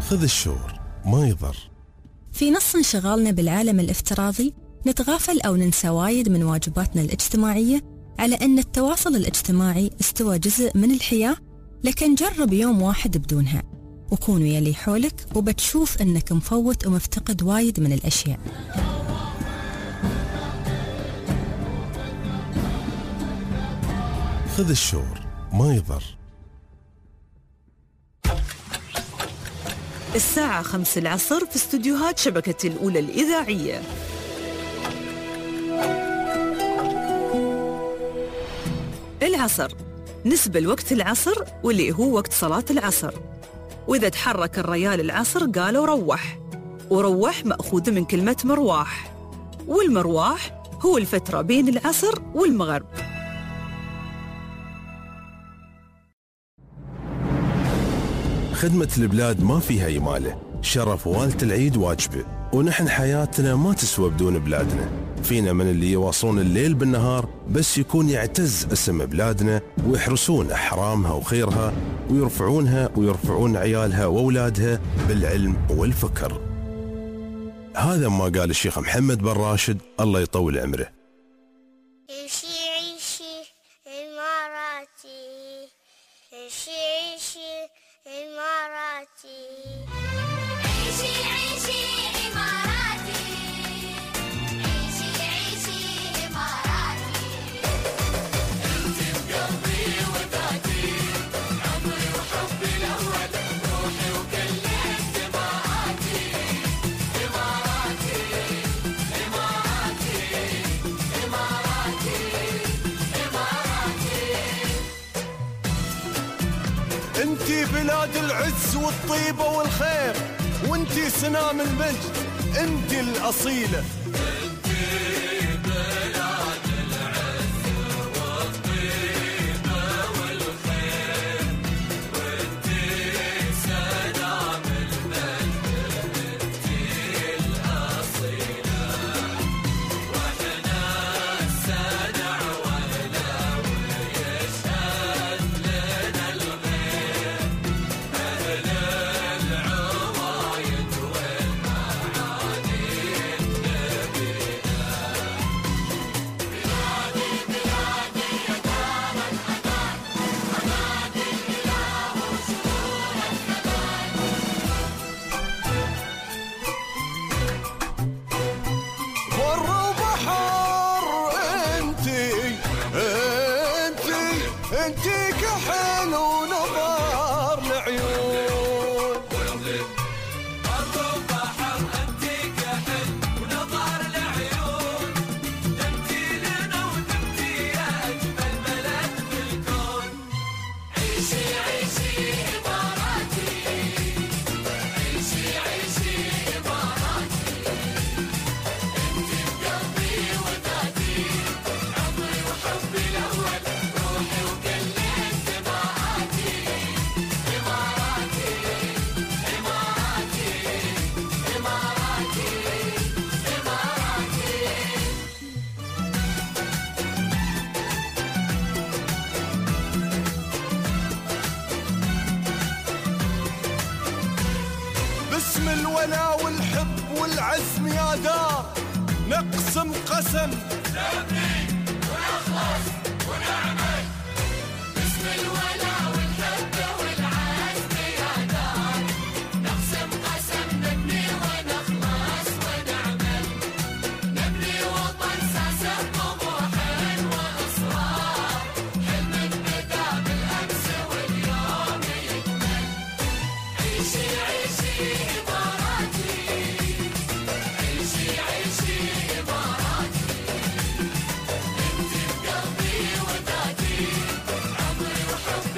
خذ الشور ما يضر. في نص انشغالنا بالعالم الافتراضي نتغافل أو ننسى وايد من واجباتنا الاجتماعية، على أن التواصل الاجتماعي استوى جزء من الحياة، لكن جرب يوم واحد بدونها وكون ويا اللي حولك وبتشوف أنك مفوت ومفتقد وايد من الأشياء. خذ الشور ما يضر. الساعة خمس العصر في استوديوهات شبكة الأولى الإذاعية. العصر نسبة لوقت العصر واللي هو وقت صلاة العصر، وإذا تحرك الريال العصر قالوا روح، وروح مأخوذ من كلمة مرواح، والمرواح هو الفترة بين العصر والمغرب. خدمة البلاد ما فيها يمالة، شرف والة العيد واجبه، ونحن حياتنا ما تسوى بدون بلادنا. فينا من اللي يواصلون الليل بالنهار بس يكون يعتز اسم بلادنا، ويحرسون أحرامها وخيرها، ويرفعونها ويرفعون عيالها وأولادها بالعلم والفكر. هذا ما قال الشيخ محمد بن راشد الله يطول عمره. عيشي عيشي إماراتي، عيشي عيشي إماراتي، عيشي عيشي إماراتي، عيشي عيشي إماراتي. أنت بقلبي وذاتي، عمري وحبي الأول، روحي وكل انتماءاتي. إماراتي إماراتي إماراتي إماراتي. انتي بلاد العز والطيبة والخير، وانتي سنام المجد، انتي الأصيلة. انتي كحل ونظار العيون، الروب بحر انتي كحل ونظار العيون، دمتي لنا ودمتي يا اجمل بلد بالكون. عيشي عيشي اماراتي، عيشي عيشي اماراتي. انتي بقلبي وذاتي، عمري وحبي الاول، روحي وكل انتماءاتي. اماراتي اماراتي اماراتي اماراتي. باسم الولا والحب والعزم يا دار، نقسم قسم نبني ونخلص ونعمل. باسم الولا والحب والعزم يا دار، نقسم قسم نبني ونخلص ونعمل. نبني وطن ساسه طموح واصرار، حلم بدا بالامس واليوم يكمل. عيشي عيشي اماراتي، عيشي عيشي اماراتي. انتي بقلبي وذاتي، عمري وحبي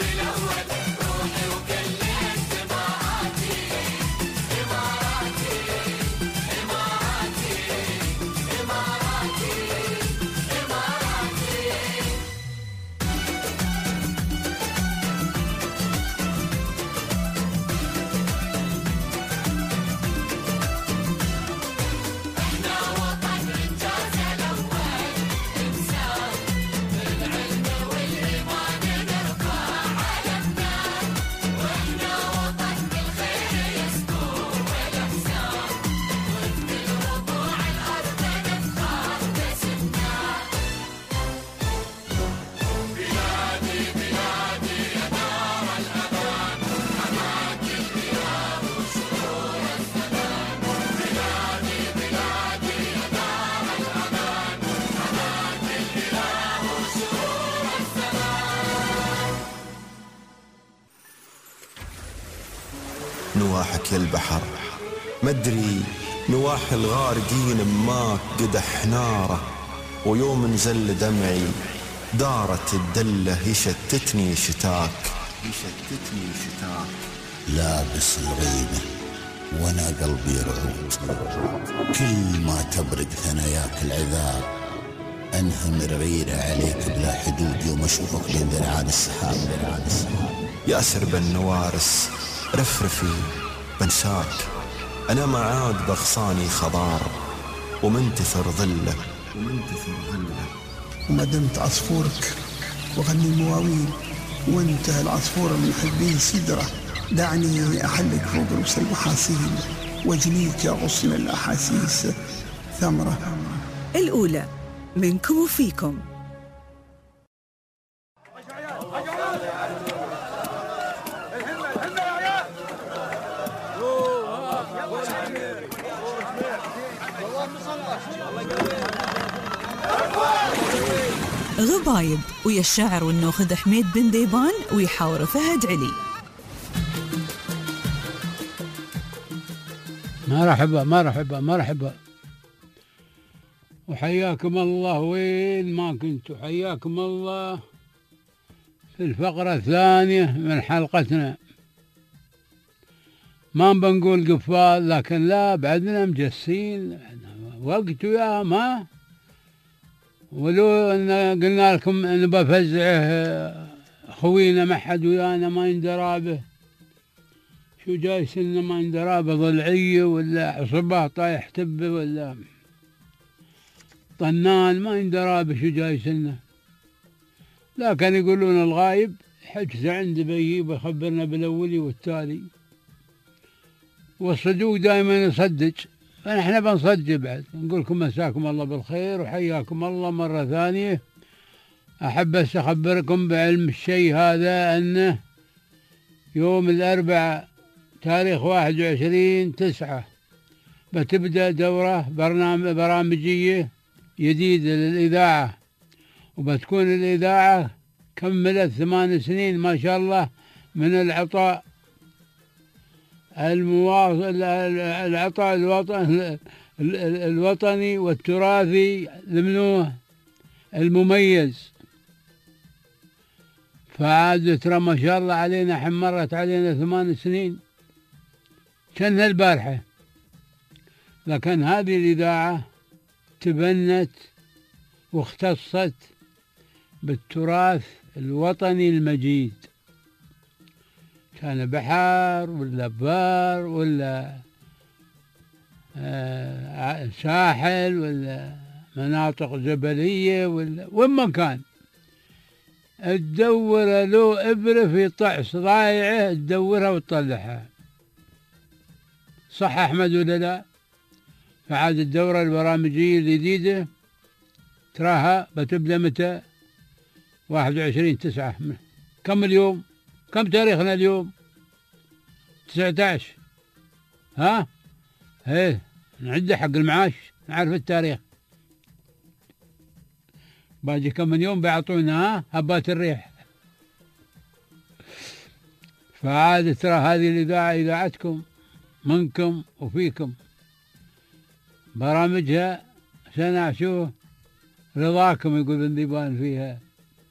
نواحك يا البحر، مدري نواح الغارقين ماك قدح ناره، ويوم نزل دمعي دارت الدلة يشتتني شتاك يشتتني شتاك. لابس الغيمة وانا قلبي رعود، كل ما تبرق ثناياك العذاب انهمر غيرة عليك بلا حدود، يوم اشوفك بين ذرعان السحاب ذرعان السحاب. يا سرب النوارس رفرفي بنساك، انا ما عاد بغصاني خضار ومنتثر ظله ومنتثر ظله. وما دمت عصفورك وغني مواويل، وانتهى العصفور المحبين سدرة، دعني أحلك فوق رؤوس المحاصيل واجنيك يا غصن الأحاسيس ثمرة. الأولى منكم وفيكم. غبايب ويا الشاعر والنوخذ حميد بن ديبان ويحاور فهد علي. مرحبا مرحبا مرحبا وحياكم الله وين ما كنتوا، حياكم الله في الفقرة الثانية من حلقتنا. ما بنقول قفال لكن لا بعدنا مجسين وقت ويا ما، ولو ان قلنا لكم ان بفزعه خوينا ما حد ويانا ما يندرى به، شو جايس انه ما يندرى به ضلعيه ولا عصبه طايح تبه ولا طنان، ما يندرى به شو جايس انه، لكن يقولون الغايب حجز عند بيجيب يخبرنا بالاولي والتالي، والصدوق دائما يصدق، فنحن بنصدق بعد. نقول لكم مساكم الله بالخير وحياكم الله مرة ثانية. أحب بس أخبركم بعلم الشيء هذا أنه يوم الأربعاء تاريخ واحد وعشرين تسعة بتبدأ دورة برنامج برامجية جديدة للإذاعة، وبتكون الإذاعة كملت ثمان سنين ما شاء الله من العطاء المواصل العطاء الوطن الوطني والتراثي لمنوه المميز. فعاد ترى ما شاء الله علينا حمرت علينا ثمان سنين كان البارحة، لكن هذه الإذاعة تبنت واختصت بالتراث الوطني المجيد، كان بحر ولا بار ولا آه ساحل ولا مناطق جبلية ولا وين ما كان، تدور له إبرة في طعس ضايعة تدورها وتطلعها. صح أحمد ولا لا؟ فعاد الدورة البرامجية الجديدة تراها بتبدأ متى؟ واحد وعشرين تسعة. كم اليوم؟ كم تاريخنا اليوم؟ تسعة عشر. ها؟ ايه نعد حق المعاش نعرف التاريخ. باجي كم من يوم بيعطونا ها هبات الريح. فعاد ترى هذه الإذاعة إذاعتكم منكم وفيكم، برامجها سنع شو رضاكم يقول بن ديبان فيها.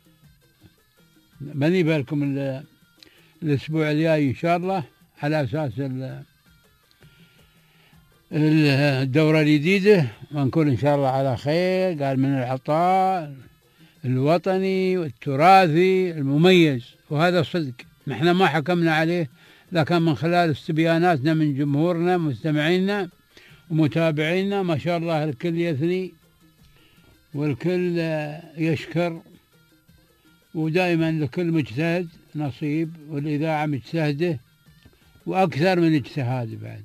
بني بالكم الأسبوع الجاي إن شاء الله على أساس الدورة الجديدة، ونكون إن شاء الله على خير. قال من العطاء الوطني والتراثي المميز، وهذا صدق نحن ما حكمنا عليه، لكن من خلال استبياناتنا من جمهورنا مستمعينا ومتابعينا ما شاء الله الكل يثني والكل يشكر، ودائما لكل مجتهد نصيب، والإذاعة مجتهدة وأكثر من اجتهاد بعد،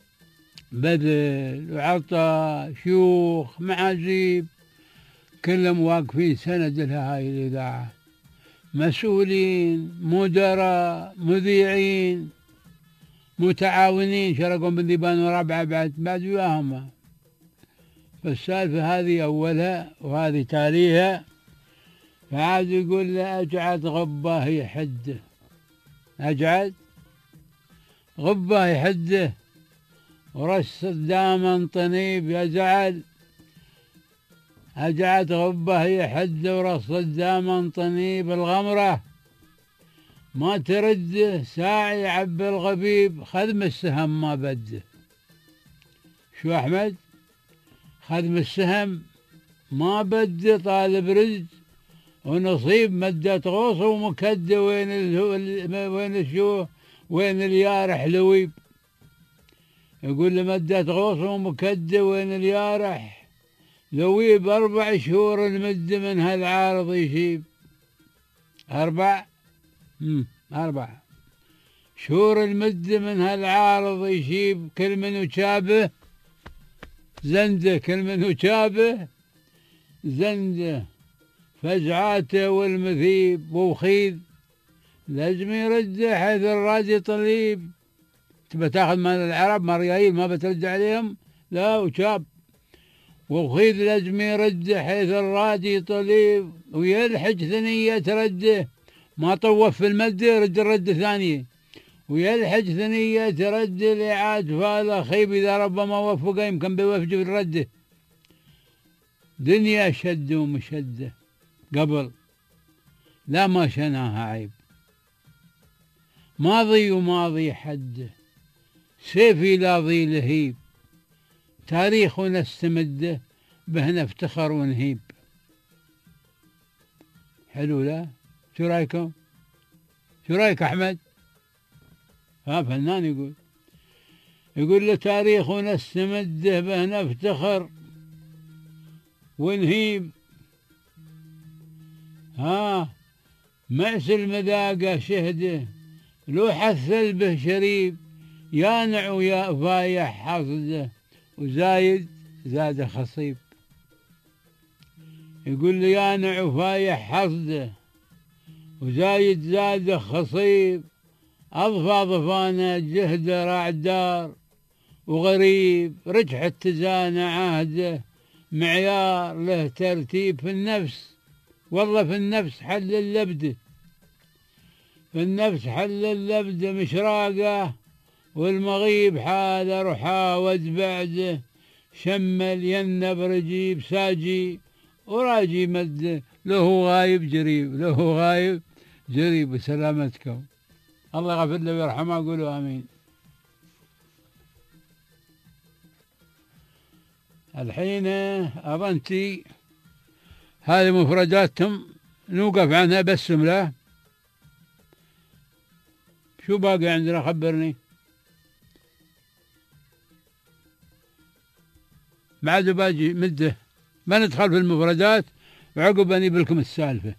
بذل وعطاء شيوخ معازيب كلهم واقفين سند لها هاي الإذاعة، مسؤولين مدراء مذيعين متعاونين شرقهم بن ديبان ورابعة بعد بعد وياهم. فالسالفة هذه أولها وهذه تاليها. فعاد يقول له أجعد غبة هي حده، أجعد غبه يحده ورش صدام طنيب يا زعل، هجعت غبه يحد ورش صدام طنيب الغمره ما ترد ساعي يعب الغبيب خدم السهم ما بده. شو أحمد؟ خدم السهم ما بده طالب رزق ونصيب مدة غوص ومكدة وين ال وين شو وين اليارح لويب. يقول له مدة غوص ومكدة وين اليارح لويب أربع شهور المد من هالعارض يشيب. أربع امم أربع شهور المد من هالعارض يشيب. كل من شابه زنده، كل من شابه زنده فزعاته والمثيب وخيذ لازم يرد حيث الراجي طليب. تبى تاخذ مال العرب مريايل ما بترد عليهم؟ لا وشاب وخيذ لازم يرد حيث الراجي طليب ويلحج ثنية ترده ما طوف في المد يرد الرد ثانية ويلحج ثنية ترد لعاد فاله خيب إذا ربما وفق يمكن بيوفق بالرده. دنيا شد ومشده قبل لا ما شناها عيب، ماضي وماضي حده سيفي لا ضي لهيب، تاريخنا استمده به نفتخر ونهيب. حلو لا؟ شو رايكم؟ شو رايك أحمد؟ ها فنان يقول يقول له تاريخنا استمده به نفتخر ونهيب. ها مأس المذاقة شهده لو حثل به شريب يانع ويا فايح حصده وزايد زاد خصيب. يقول له يانع وفايح حصده وزايد زاد خصيب أضفى ضفانه جهده راع الدار وغريب رجحت تزانى عهده معيار له ترتيب في النفس. والله في النفس حل اللبده، في النفس حل اللبده مشراقه والمغيب حاله رحاود بعده شمل ينب رجيب ساجي وراجي مده له غايب جريب له غايب جريب. بسلامتكم الله يغفر له ويرحمه قولوا آمين. الحين أظنتي هذه مفرداتهم نوقف عنها بسم له. شو باقي عندنا خبرني؟ بعد باجي مده بندخل في المفردات وعقب أنيب لكم السالفة.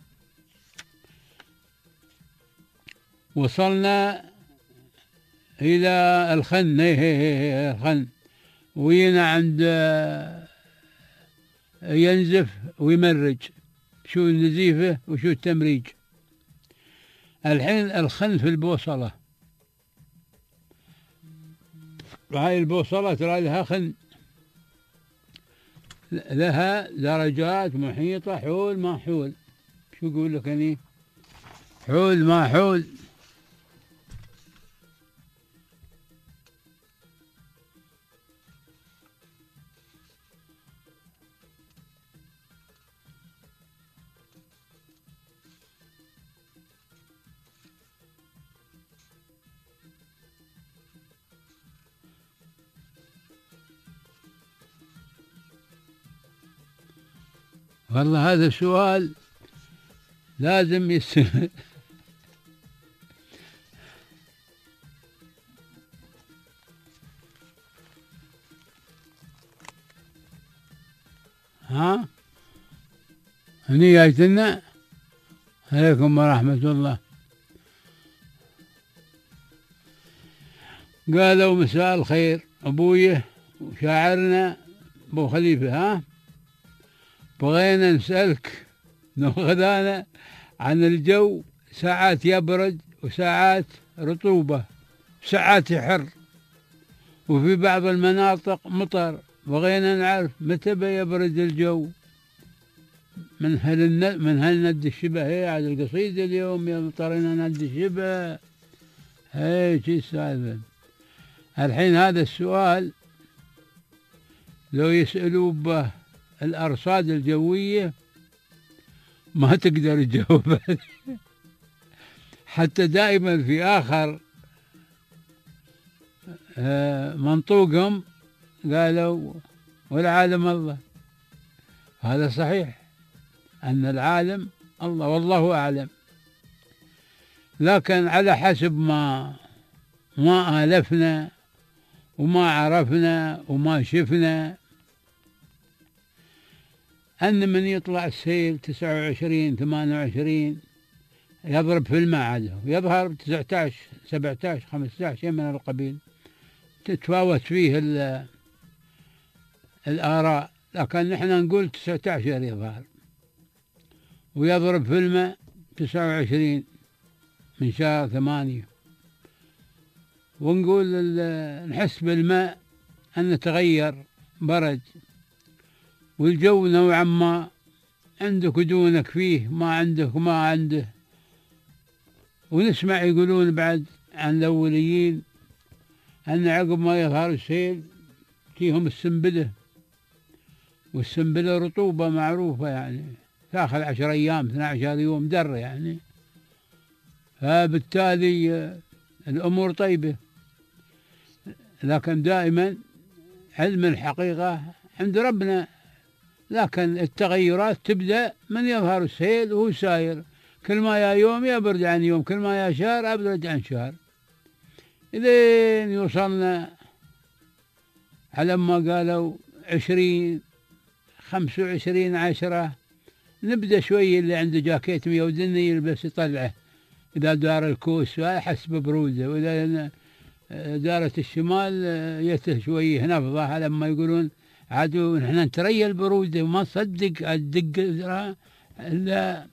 وصلنا إلى الخن هي هي هي الخن وينا عند ينزف ويمرج. شو النزيفة وشو التمريج؟ الحين الخن في البوصلة. هاي البوصلة ترى لها خن لها درجات محيطة حول ما حول. شو يقول لك أني حول ما حول. والله هذا سؤال لازم يسأل. ها هني جايتنا عليكم ورحمة الله. قالوا مساء الخير أبويه وشاعرنا أبو خليفة. ها بغينا نسألك نغدانا عن الجو، ساعات يبرد وساعات رطوبة ساعات يحر وفي بعض المناطق مطر. بغينا نعرف متى بيبرد الجو من هل من هل ند الشبه. هي عاد القصيدة اليوم يا مطرنا ند الشبه اي شي السالفة. الحين هذا السؤال لو يسألوا به الأرصاد الجوية ما تقدر تجاوب. حتى دائما في آخر منطوقهم قالوا والعالم الله. هذا صحيح أن العالم الله والله أعلم، لكن على حسب ما ما آلفنا وما عرفنا وما شفنا أن من يطلع السيل تسعة وعشرين ثمانية وعشرين يضرب في الماء عاده، يظهر تسعة عشر سبعة عشر خمسة عشر شيء من القبيل، تتفاوت فيه الآراء، لكن نحن نقول تسعة عشر يظهر، ويضرب في الماء تسعة وعشرين من شهر ثمانية. ونقول نحس بالماء أن تغير برد، والجو نوعا ما عندك ودونك فيه، ما عندك وما عنده. ونسمع يقولون بعد عن الأوليين أن عقب ما يظهر السيل تيهم السنبلة، والسنبلة رطوبة معروفة يعني تاخذ عشر أيام اثنا عشر يوم در يعني، فبالتالي الأمور طيبة. لكن دائما علم الحقيقة عند ربنا، لكن التغيرات تبدأ من يظهر السيل وهو ساير، كل ما يا يوم يبرد عن يوم، كل ما يا شهر أبرد عن شهر، إلين يوصلنا على ما قالوا عشرين خمسة وعشرين عشرة نبدأ شوي اللي عنده جاكيت ميودني يلبس يطلعه إذا دار الكوس حسب بروده، وإذا دارت الشمال يته شوي نفضة على ما يقولون عادوا نحن نتريى البرودة وما نصدق الدق إلا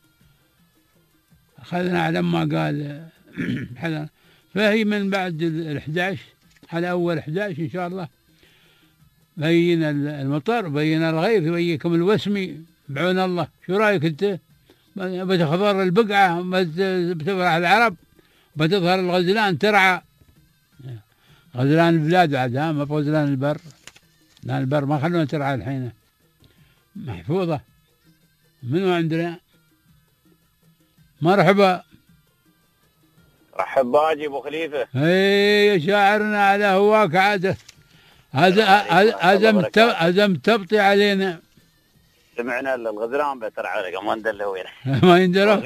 أخذنا على ما قال حذر. فهي من بعد الأحد عشر على أول أحد عشر إن شاء الله بين المطر بين الغيث ويكم الوسمي بعون الله. شو رأيك أنت؟ بتخضر البقعة، بتفرح العرب، بتظهر الغزلان ترعى، غزلان البلاد بعد ها ما غزلان البر، لأن البر ما خلونا ترعى الحين محفوظة. منو عندنا؟ مرحبا. رحب باجي ابو خليفه. اي شاعرنا على هواك عاده. هذا هذا هذا متبطي علينا. سمعنا الغزلان بترعى ما ندله وين. ما يندلوا.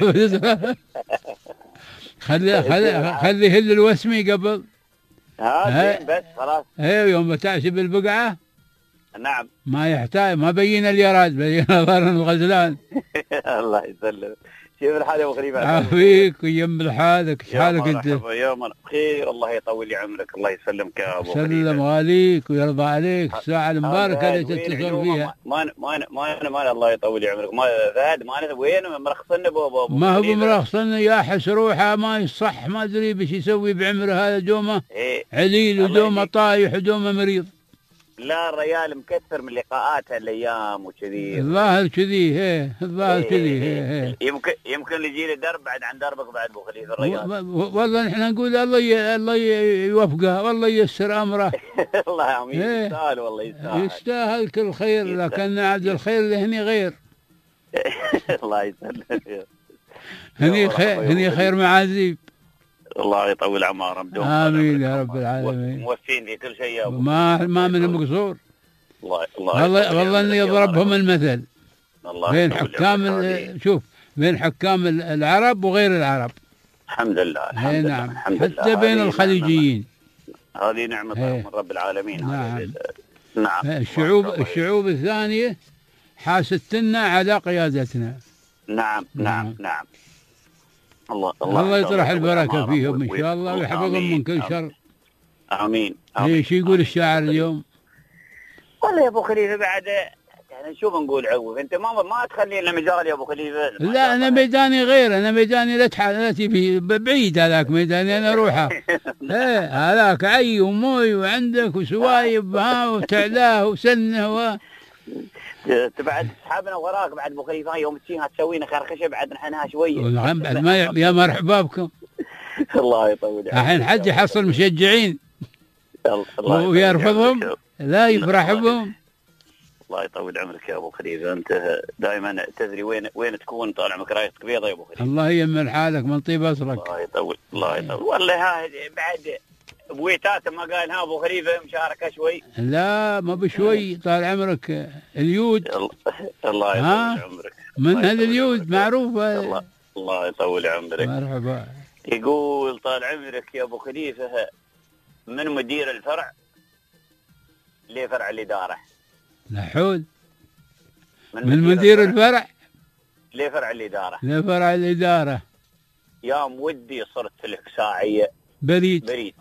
خلي خلي خلي يهل الوسمي قبل. ها بس خلاص. اي يوم بتعشي بالبقعه. نعم. ما يحتاج، ما بين اليراد، بين ظهر الغزلان. الله يسلمك. كيف الحال يا ابو خليفه؟ عافيك ويم حالك، ايش حالك انت؟ يا مرحبا بخير، الله يطول لي عمرك، الله يسلمك يا ابو خليفه. سلم غاليك ويرضى عليك، الساعه المباركه اللي تتصل فيها. ما ما ما ما الله يطول لي عمرك، ما ذهب ما وين مرخصنا ابو ما هو مرخصنا يا حس روحه ما يصح، ما ادري بش يسوي بعمره هذا، دومه إيه؟ عليل ودومه طايح ودومه مريض. لا الريال مكثر من لقاءات هالايام وكذي. الظاهر كذي، ايه الظاهر إيه كذي. إيه إيه. يمكن يمكن يجي لي درب بعد عن دربك بعد ابو خليفه الريال. والله نحن نقول الله ي... الله يوفقه والله ييسر امره. الله امين. إيه؟ يستاهل والله يستاهل. يستاهل كل خير، لكن عبد الخير اللي هني غير. الله يسلمك. هني خير، هني خير معازيب. الله يطول عمارهم. امين يا رب العالمين. موفين في كل شيء. ما ما من مقصور. الله الله والله والله انه يضربهم المثل. الله بين حكام شوف بين حكام العرب وغير العرب. الحمد لله. الحمد لله. نعم. حتى بين الخليجيين. هذه نعمة من رب العالمين. نعم. نعم. الشعوب الشعوب الثانية حاستنا على قيادتنا. نعم نعم نعم. الله الله, الله يطرح البركة فيهم إن شاء الله ويحفظهم من كل شر. آمين. ايش يقول الشاعر اليوم؟ والله يا ابو خليفه بعد يعني شوف نقول عقب انت ما ما تخلي لنا مجال يا ابو خليفه. لا انا ميداني غير، انا ميداني لا تبي بعيد، هذاك ميداني انا اروحه. ايه هذاك عي وموي وعندك وسوايب ها وتعلاه وسنه و تبعد اصحابنا وراك بعد ابو خليفه يوم تسيها تسوينا خرخشه بعد نحنها شويه. نعم بعد ما يا مرحبا بكم. الله يطول عمرك. الحين حد يحصل مشجعين ويرفضهم لا يفرح بهم. الله يطول عمرك يا ابو خليفه، انت دائما تدري وين وين تكون، طال عمرك رايتك بيضه يا ابو خليفه. الله يمن حالك من طيب اصلك. الله يطول الله يطول. والله ها بعد بويتات ما قال ها ابو خليفه مشاركه شوي. لا ما بشوي طال عمرك اليود. الله يطول عمرك. من هذا اليود معروف. الله الله يطول عمرك. مرحبا. يقول طال عمرك يا ابو خليفه من مدير الفرع لفرع الاداره؟ لا حول. من, من مدير الفرع لفرع الاداره. لفرع الاداره. يا مودي صرت لك ساعيه بريد. بريد.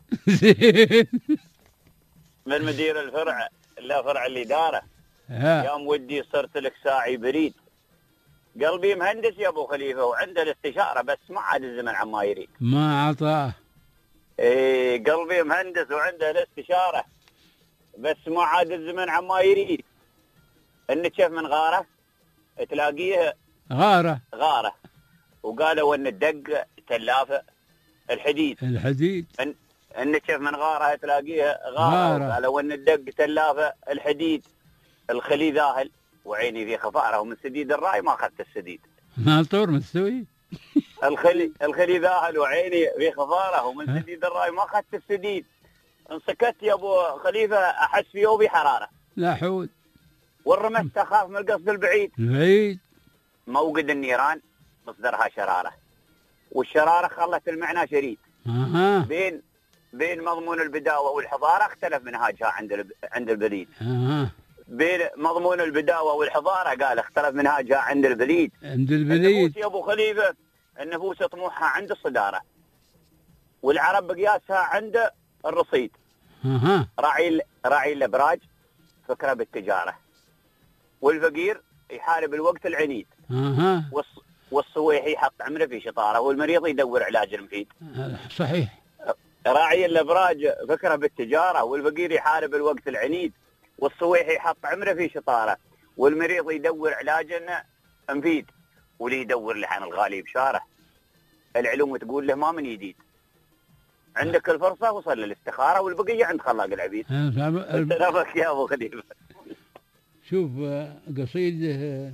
من مدير الفرع لفرع الاداره. ها. يا مودي صرت لك ساعي بريد. قلبي مهندس يا ابو خليفه وعنده الاستشاره بس ما عاد الزمن عما يريد. ما عطاه. ايه قلبي مهندس وعنده الاستشاره بس ما عاد الزمن عما يريد. النشف من غاره تلاقيه غاره غاره وقالوا ان الدق تلافه الحديد. الحديد. النشف من غاره تلاقيه غاره, غارة. قالوا ان الدق تلافه الحديد. الخلي ذاهل وعيني في خفاره ومن سديد الراي ما اخذت السديد. ناطور مستوي. الخلي الخلي ذاهل وعيني في خفاره ومن سديد الراي ما اخذت السديد. انسكت يا ابو خليفه احس في يومي حراره. لا حول. والرمست اخاف من القصد البعيد. البعيد. موقد النيران مصدرها شراره والشراره خلت المعنى شريد. اها. بين بين مضمون البداوه والحضاره اختلف منهاجها عند عند البليد. اها. بين مضمون البداوه والحضاره قال اختلف منهاجها عند البليد. عند البليد. النفوس يا ابو خليفه النفوس طموحها عند الصداره والعرب بقياسها عند الرصيد. اها. راعي راعي الابراج فكره بالتجاره والفقير يحارب الوقت العنيد. اها. والص... والصويحي يحط عمره في شطاره والمريض يدور علاج المفيد. صحيح. راعي الابراج فكره بالتجاره والفقير يحارب الوقت العنيد والصويحي يحط عمره في شطاره والمريض يدور علاج مفيد واللي يدور لحن الغالي بشاره. العلوم تقول له ما من جديد. عندك الفرصه وصل للاستخاره والبقيه عند خلاق العبيد. سلامك يا ابو خليفه. شوف قصيده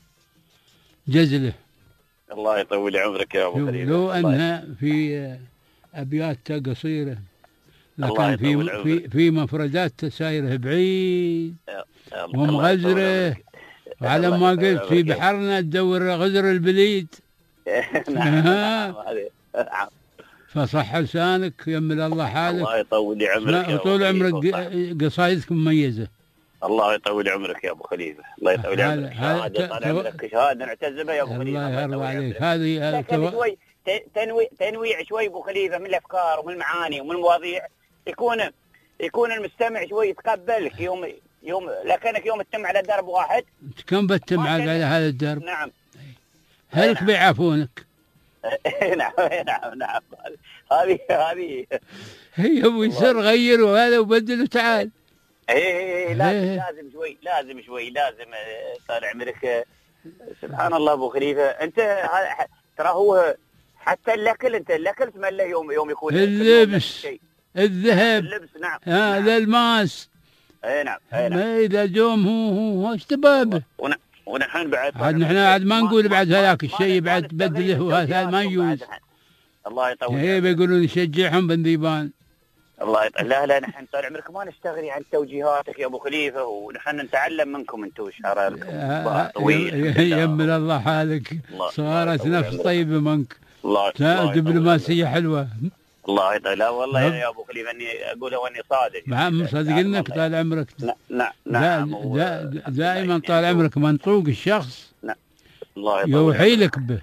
جزله. الله يطول عمرك يا ابو خليفه. لو انها في ابيات قصيره لكن في في في مفردات سايره بعيد ومغزره وعلى ما قلت في بحرنا تدور غزر البليد. نعم. فصح لسانك يمل الله حالك. الله يطول عمرك يا طول عمرك قصايدك مميزه. الله يطول عمرك يا ابو خليفه. الله يطول عمرك. شهاده طال عمرك شهاده نعتز بها يا ابو خليفه. الله يرضى عليك. هذه شوي تنويع تنويع شوي ابو خليفه من الافكار ومن المعاني ومن المواضيع يكون يكون المستمع شوي يتقبلك يوم يوم لكنك يوم تتم على درب واحد. كم بتتم على هذا الدرب؟ نعم. هلك بيعافونك. نعم نعم نعم. هذه هذه هي ابو يصير غير وهذا وبدل وتعال. ايه لازم لازم شوي لازم شوي لازم طال عمرك. سبحان الله ابو خليفه انت ترى هو حتى الاكل انت الاكل تمله يوم يوم يكون اللبس الذهب اللبس. نعم هذا نعم. الماس. اي نعم اي نعم. اذا دوم هو هو اشتبابه. ونحن بعد عاد نحن عاد ما نقول بعد هذاك الشيء بعد بدله وهذا ما يجوز. الله يطول. هي بيقولون نشجعهم بنديبان. الله يطول. لا لا نحن طال عمرك ما نستغني عن توجيهاتك يا ابو خليفه ونحن نتعلم منكم انتم شعراء لكم طويل. يمل الله حالك. صارت نفس طيبه منك. الله دبلوماسيه حلوه. الله يطول. لا والله يا ابو خليفه اني اقولها واني صادق. نعم صدقنك طال عمرك. نعم نعم. دائما طال عمرك منطوق الشخص. نعم. الله يطول. يوحي لك به.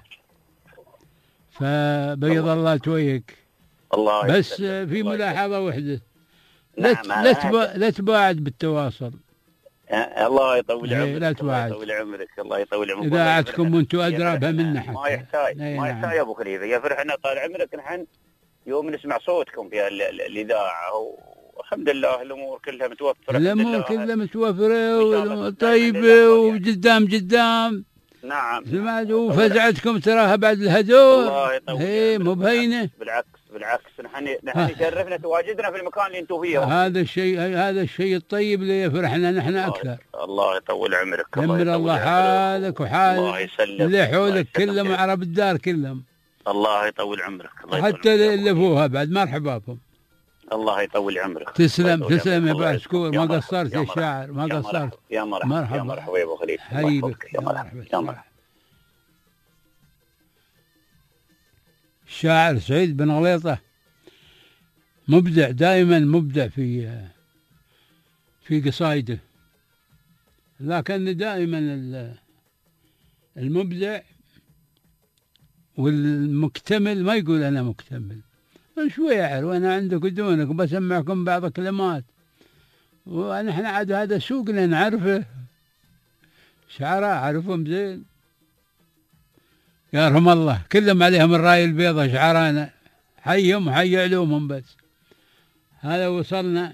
فبيض الله تويك. الله بس في ملاحظه وحده. لا لا لا تباعد بالتواصل. الله يطول عمرك. لا تباعد. الله يطول عمرك. الله يطول عمرك. اذاعتكم وانتم ادرى بها منا حتى. ما يحتاج ما يحتاج يا ابو خليفه. يا فرحنا طال عمرك نحن يوم نسمع صوتكم في الاذاعه والحمد لله الامور كلها متوفره. الامور كلها متوفره وطيبه وقدام قدام. نعم. سمعت وفزعتكم تراها بعد الهدوء. الله يطول. هي مو بهينه. بالعكس بالعكس نحن نحن يشرفنا تواجدنا في المكان اللي انتم فيه. هذا الشيء هذا الشيء الطيب اللي يفرحنا نحن اكثر. الله يطول عمرك. يمر الله حالك وحال اللي حولك كلهم عرب الدار كلهم. الله يطول عمرك. الله حتى اللي فوها بعد مرحبا بهم. الله يطول عمرك. تسلم تسلم يا ابو عسكور، ما قصرت يا الشاعر، ما قصرت. يا مرحبا مرحبا يا مرحبا يا ابو خليل. حبيبك يا مرحبا يا مرحبا. الشاعر سعيد بن غليطة مبدع، دائما مبدع في في قصائده، لكن دائما المبدع والمكتمل ما يقول أنا مكتمل، شويعر وأنا عندك ودونك وبسمعكم بعض الكلمات، ونحن عاد هذا سوقنا نعرفه، شعراء أعرفهم زين يرحم الله، كلهم عليهم الراية البيضاء شعرانا، حيهم وحي علومهم. بس هذا وصلنا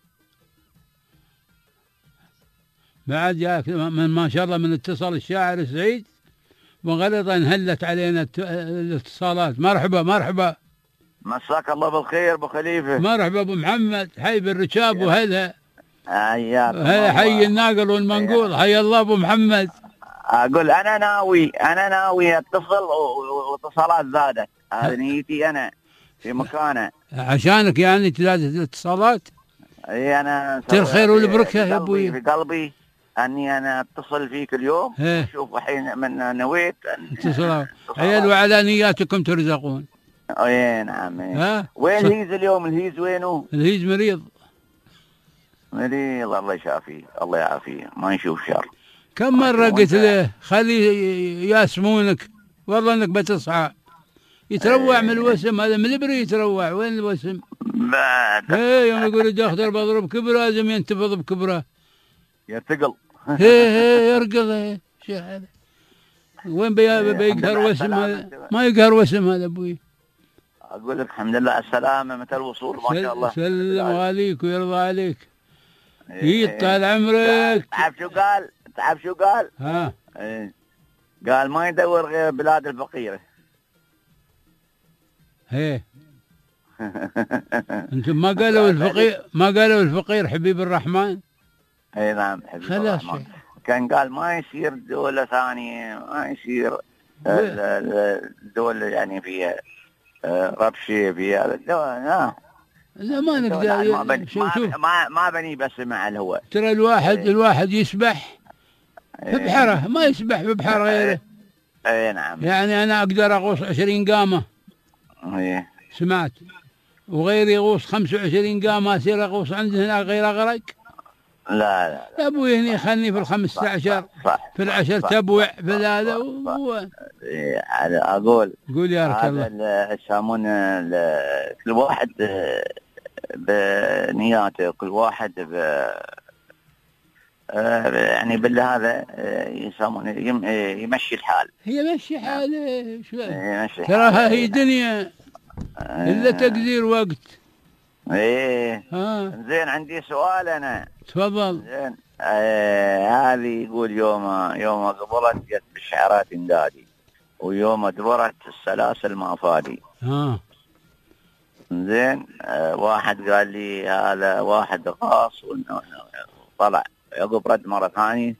بعد جاء من ما شاء الله من اتصل الشاعر سعيد وغلطا انهلت علينا الاتصالات. مرحبا مرحبا. مساك الله بالخير ابو خليفه. مرحبا ابو محمد، حي بالرشاب وهلا. حياك هلا حي الناقل والمنقول، حي الله ابو محمد. اقول انا ناوي انا ناوي اتصل واتصالات زادت، هذه نيتي انا في مكانه. عشانك يعني تزادت الاتصالات؟ اي انا الخير والبركه يا ابوي. في قلبي اني انا اتصل فيك اليوم، شوف الحين من نويت اتصال. عيال وعلى نياتكم ترزقون. اي نعم. ها؟ وين الهيز اليوم؟ الهيز وينه؟ الهيز مريض. مريض الله يشافيه الله يعافيه، ما نشوف شر. كم مرة قلت له خلي ياسمونك والله انك بتصحى، يتروع من الوسم، هذا من البري يتروع. وين الوسم؟ بعد ايه يوم يقول الدكتور بضرب كبره لازم ينتفض بكبره، يرتقل. ايه ايه يرقض. ايه شو هذا؟ وين بي بيقهر وسم هذا؟ ما يقهر وسم هذا ابوي. اقول لك الحمد لله على السلامة، متى الوصول؟ ما شاء الله. سلم عليك ويرضى عليك. يطال عمرك. تعرف شو قال؟ تعرف شو قال؟ ها؟ ايه قال ما يدور غير بلاد الفقيرة. ايه انتم ما قالوا الفقير، ما قالوا الفقير حبيب الرحمن؟ اي نعم حبيب الرحمن. كان قال ما يصير دولة ثانية، ما يصير الدولة يعني فيها ربشة فيها لا لا ما نقدر. ما بني ما, ما بني بس مع الهواء. ترى الواحد ايه. الواحد يسبح في بحره، ما يسبح في بحر غيره. اي نعم. يعني انا اقدر اغوص عشرين قامة. ايه سمعت، وغيري يغوص خمسة وعشرين قامة، اصير اغوص عندنا هنا غير اغرق؟ لا لا يا ابوي هني خلني في الخمسة عشر، في العشر تبوع في هذا. إيه اقول قول يا رك الله. هذا يسمون كل واحد بنياته، كل واحد ب يعني بالهذا يسمون يمشي الحال. هي مشي حاله شوي، تراها هي دنيا الا تقدير وقت. ايه ها. زين عندي سؤال انا. تفضل. زين آه هذه يقول يوم يوم قبرت جت بالشعرات اندادي، ويوم دبرت السلاسل ما فادي. ها زين آه واحد قال لي هذا واحد غاص وطلع عقب رد مرة ثانية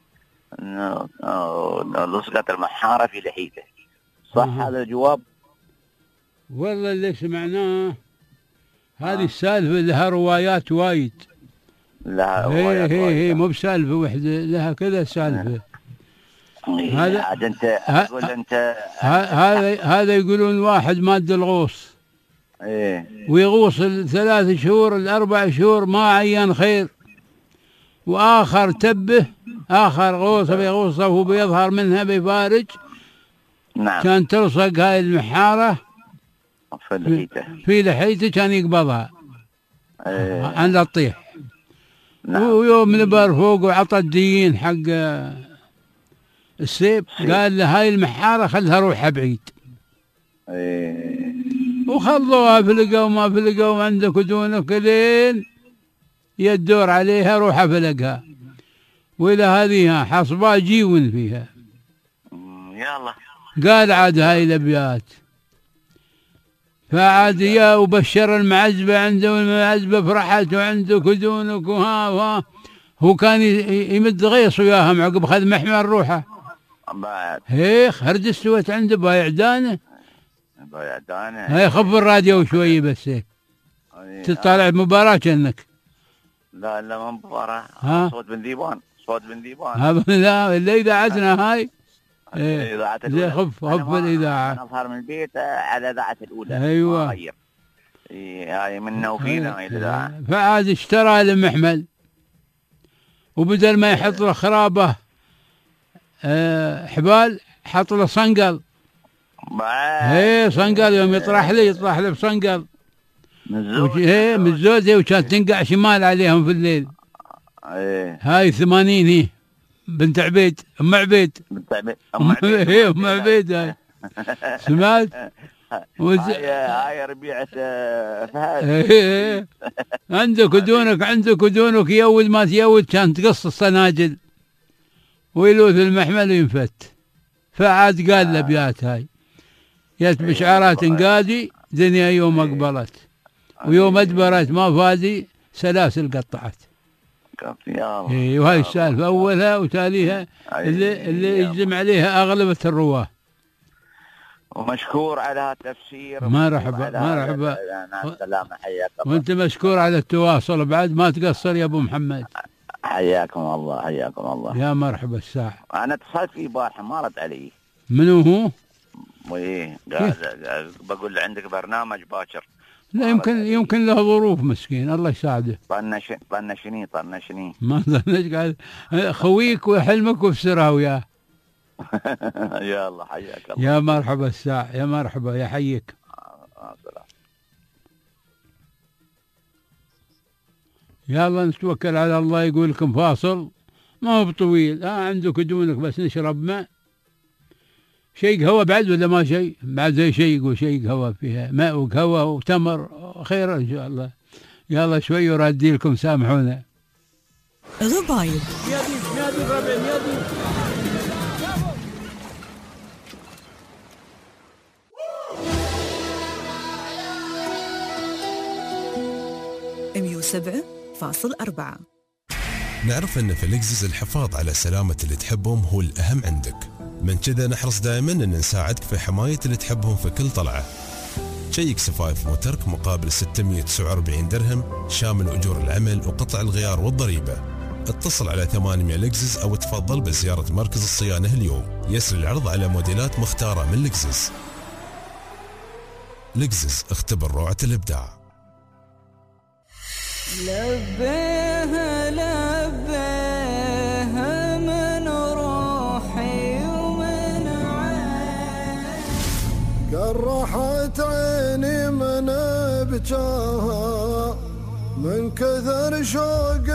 لصقت المحارة في لحيته، صح؟ آه. هذا الجواب؟ والله اللي سمعناه هذه آه. السالفة لها روايات وايد. لها روايات هي هي هي مو بسالفة وحدة، لها كذا سالفة. هذا عاد انت تقول انت هذا هذا يقولون واحد ماد الغوص. ايه ويغوص الثلاث شهور الاربع شهور ما عين خير، واخر تبه اخر غوصه بيغوصه وهو بيظهر منها بيفارج. نعم. كان تلصق هاي المحاره في لحيته في لحيته كان يقبضها. ايه عند الطيح. نعم. ويوم نبر فوق وعطى الدين حق السيب قال له هاي المحاره خلها روحها بعيد. ايه وخلوها فلقوا ما فلقوا عندك ودونك لين يدور عليها روحها فلقها، وإلى هذه حصباء جيون فيها. يلا قال عاد هاي الأبيات فعاد يا وبشر المعزبة عنده، والمعزبة فرحت وعنده كدونك وها وها. هو كان يمد غيص وياهم عقب خذ محمل روحه بعد هيخ هرج استوت عنده بايع دانه بايع دانه. هاي خف الراديو شوي بس هيك تطالع مباراة كأنك. لا لا ما مباراة، صوت بن ذيبان، صوت بن ذيبان. لا اللي إذاعتنا هاي الإذاعة الأولى. خف خف الإذاعة. أنا أظهر من البيت على الإذاعة الأولى. أيوة. هاي منا وفينا هاي الإذاعة. فعاد اشترى المحمل، وبدل ما يحط له خرابة أه حبال حط له صنقل. ايه صنقل يوم يطرح لي يطرح له بصنقل مزوج. ايه مزوجة، وكانت تنقع شمال عليهم في الليل. ايه هاي ثمانين هي بنت عبيد ام عبيد بنت عبيد ام عبيد ايه ام عبيد هاي سمعت. وز... هاي هاي ربيعة فهد. ايه عندك ودونك عندك ودونك يود ما تيود كانت تقص الصناجل ويلوث المحمل وينفت. فعاد قال الابيات هاي يات بشعارات انقادي دنيا يوم اقبلت ويوم ادبرت ما فادي سلاسل قطعت. اي وهاي السالفه اولها وتاليها اللي اللي يجزم عليها اغلبه الرواه. ومشكور على هالتفسير. مرحبا مرحبا. سلامة حياك الله. وانت مشكور على التواصل بعد، ما تقصر يا ابو محمد. حياكم الله حياكم الله. يا مرحبا الساعة. انا اتصلت فيه البارحة ما رد علي. منو هو؟ وايه قاعد بقول له عندك برنامج باكر. لا يمكن يمكن له ظروف مسكين الله يساعده. طنش طنشني طنشني ما طنش قاعد خويك وحلمك وفسرها وياه. يا الله حياك الله. يا مرحبا الساعة يا مرحبا يا حيك. آه سلام. يلا نتوكل على الله. يقول لكم فاصل ما هو بطويل. اه عندك دونك بس نشرب ماء. شيء قهوة بعد ولا ما شيء؟ بعد زي شيء وشيء قهوة فيها ماء وقهوة وتمر خير إن شاء الله. يلا شوي ورادي لكم سامحونا. غبايب مية وسبعة فاصل أربعة. نعرف أن في لكزس الحفاظ على سلامة اللي تحبهم هو الأهم عندك، من كذا نحرص دائما أن نساعدك في حماية اللي تحبهم في كل طلعة. شيك سفايف موترك مقابل ستمية وتسعة وأربعين درهم شامل أجور العمل وقطع الغيار والضريبة. اتصل على ثمانمية لكزس أو تفضل بزيارة مركز الصيانة اليوم. يسري العرض على موديلات مختارة من لكزس. لكزس اختبر روعة الإبداع. لبيها لبيها من روحي ومن عيني، قرحت عيني من بجاها من كثر شوق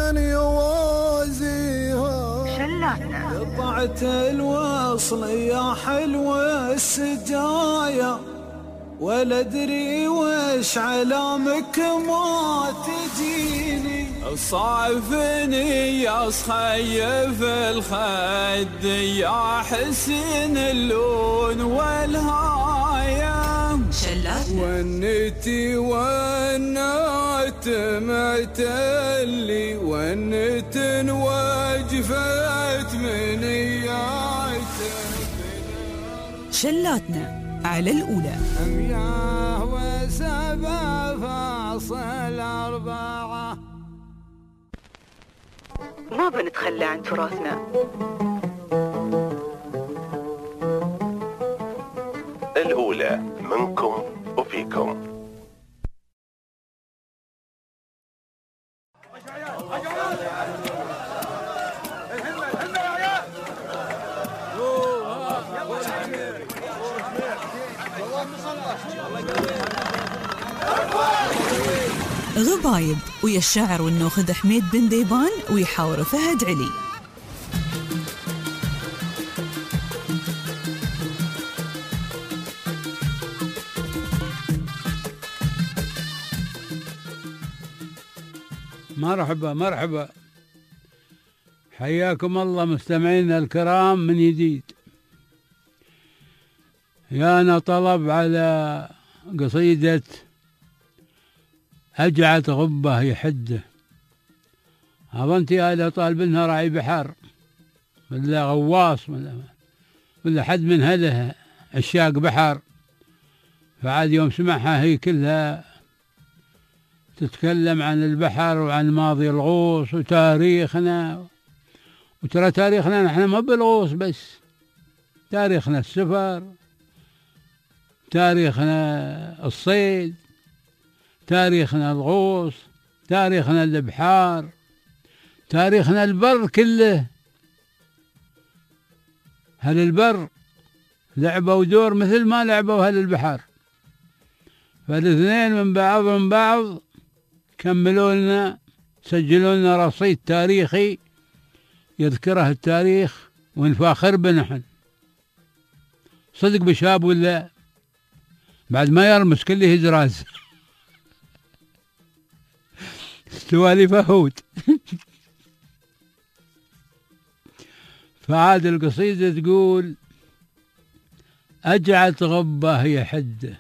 يوازيها. قطعت الوصل يا حلوة السجايا ولا ادري وش علامك ما تجيني. صعفني يا صخيف الخد يا حسن اللون والهاية شلات ونتي ونات معتلي ونت وجفت من شلاتنا على الأولى. مياه وسبع فاصل أربعة. ما بنتخلى عن تراثنا. الأولى منكم وفيكم. غبايب ويا الشاعر والنوخذ حميد بن ديبان ويحاور فهد علي. مرحبا مرحبا، حياكم الله مستمعينا الكرام من جديد. يانا طلب على قصيدة أجعت غبة يحده. أظنتي هذا طالب لها راعي بحر ولا غواص ولا ولا حد من هذا عشاق بحر، فعاد يوم سمعها هي كلها تتكلم عن البحر وعن ماضي الغوص وتاريخنا. وترى تاريخنا نحن ما بالغوص بس، تاريخنا السفر، تاريخنا الصيد، تاريخنا الغوص، تاريخنا البحار، تاريخنا البر كله. هل البر لعبوا دور مثل ما لعبوا هل البحر، فالاثنين من بعض من بعض كملوا لنا، سجلوا لنا رصيد تاريخي يذكره التاريخ ونفاخر بنحن. صدق بشاب ولا بعد ما يرمس كله يهز سواليف هود. فعاد القصيدة تقول أجعت غبة يحده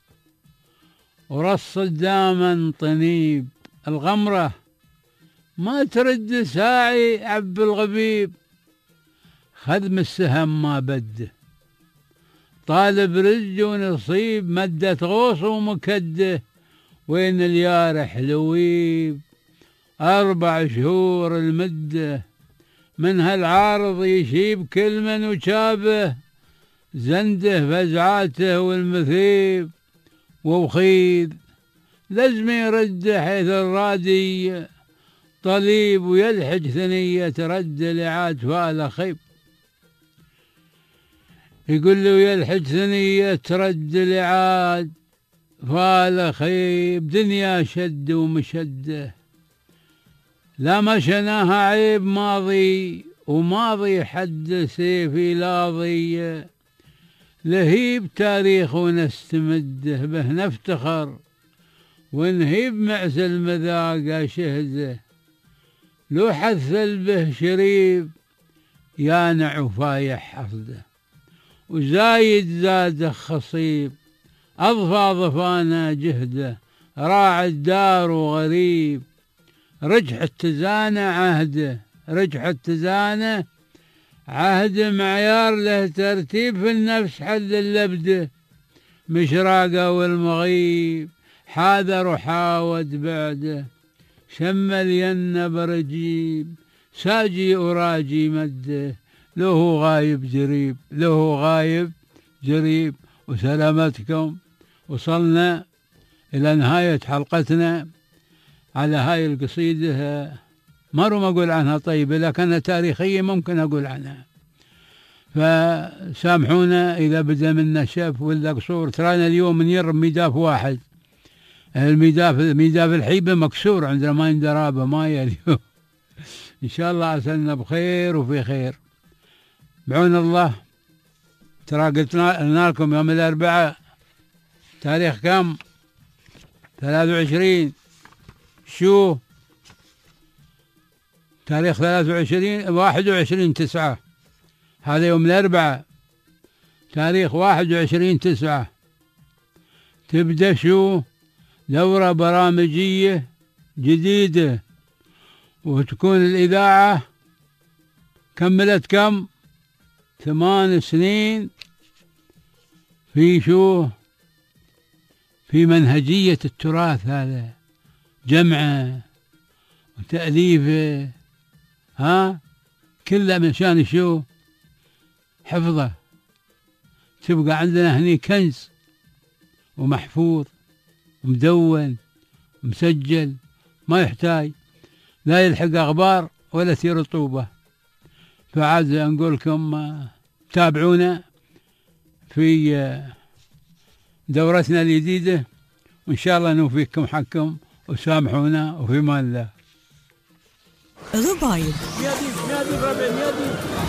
ورصد داما طنيب، الغمرة ما ترد ساعي عب الغبيب، خدم السهم ما بده، طالب رج ونصيب، مدة غوص ومكده، وين اليار حلويب، أربع شهور المدة، من هالعارض يشيب كل من وشابه، زنده فزعاته والمثيب، ووخيذ لازم يرد حيث الرادي، طليب ويلحج ثنية ترد لعاد فال خيب. يقول له يلحج ثنية ترد لعاد فال خيب، دنيا شد ومشده، لا مشناها عيب ماضي، وماضي حد سيفي لاضي، لهيب تاريخ ونستمده، به نفتخر ونهيب معز المذاقة شهده، لو حثل به شريب يانع وفايح حصده، وزايد زاده خصيب، أضفى ضفانا جهده، راعي الدار وغريب، رجح التزانة عهده، رجح التزانة عهد معيار له ترتيب، في النفس حد اللبده، مشراقه والمغيب، حاذر وحاود بعده، شمل ين برجيب، ساجي أراجي مده، له غايب جريب، له غايب جريب. وسلامتكم، وصلنا إلى نهاية حلقتنا على هاي القصيدة، مرة ما أقول عنها طيبة لكنها تاريخية ممكن أقول عنها، فسامحونا إذا بدأ منا شف ولا قصور. ترانا اليوم نير ميداف واحد، الميداف ميداف الحيبة مكسور عندنا ما يندرابه ماي اليوم. إن شاء الله أسلنا بخير وفي خير بعون الله. ترى قلنا لكم يوم الأربعاء تاريخ كم؟ ثلاثة وعشرين. شو تاريخ ثلاثة وعشرين؟ واحد وعشرين تسعة، هذا يوم الأربعاء تاريخ واحد وعشرين تسعة. تبدأ شو دورة برامجية جديدة، وتكون الإذاعة كملت كم؟ ثمان سنين في شو في منهجية التراث، هذا جمعه وتأليفه، ها كله من شان شو حفظه، تبقى عندنا هني كنز ومحفوظ ومدون ومسجل، ما يحتاج لا يلحق أخبار ولا ثير رطوبة. فعاد نقول لكم تابعونا في دورتنا الجديدة، وإن شاء الله نوفيكم حقكم، وسامحونا، وفي مان الله. ضبايب نادي نادي ربع نادي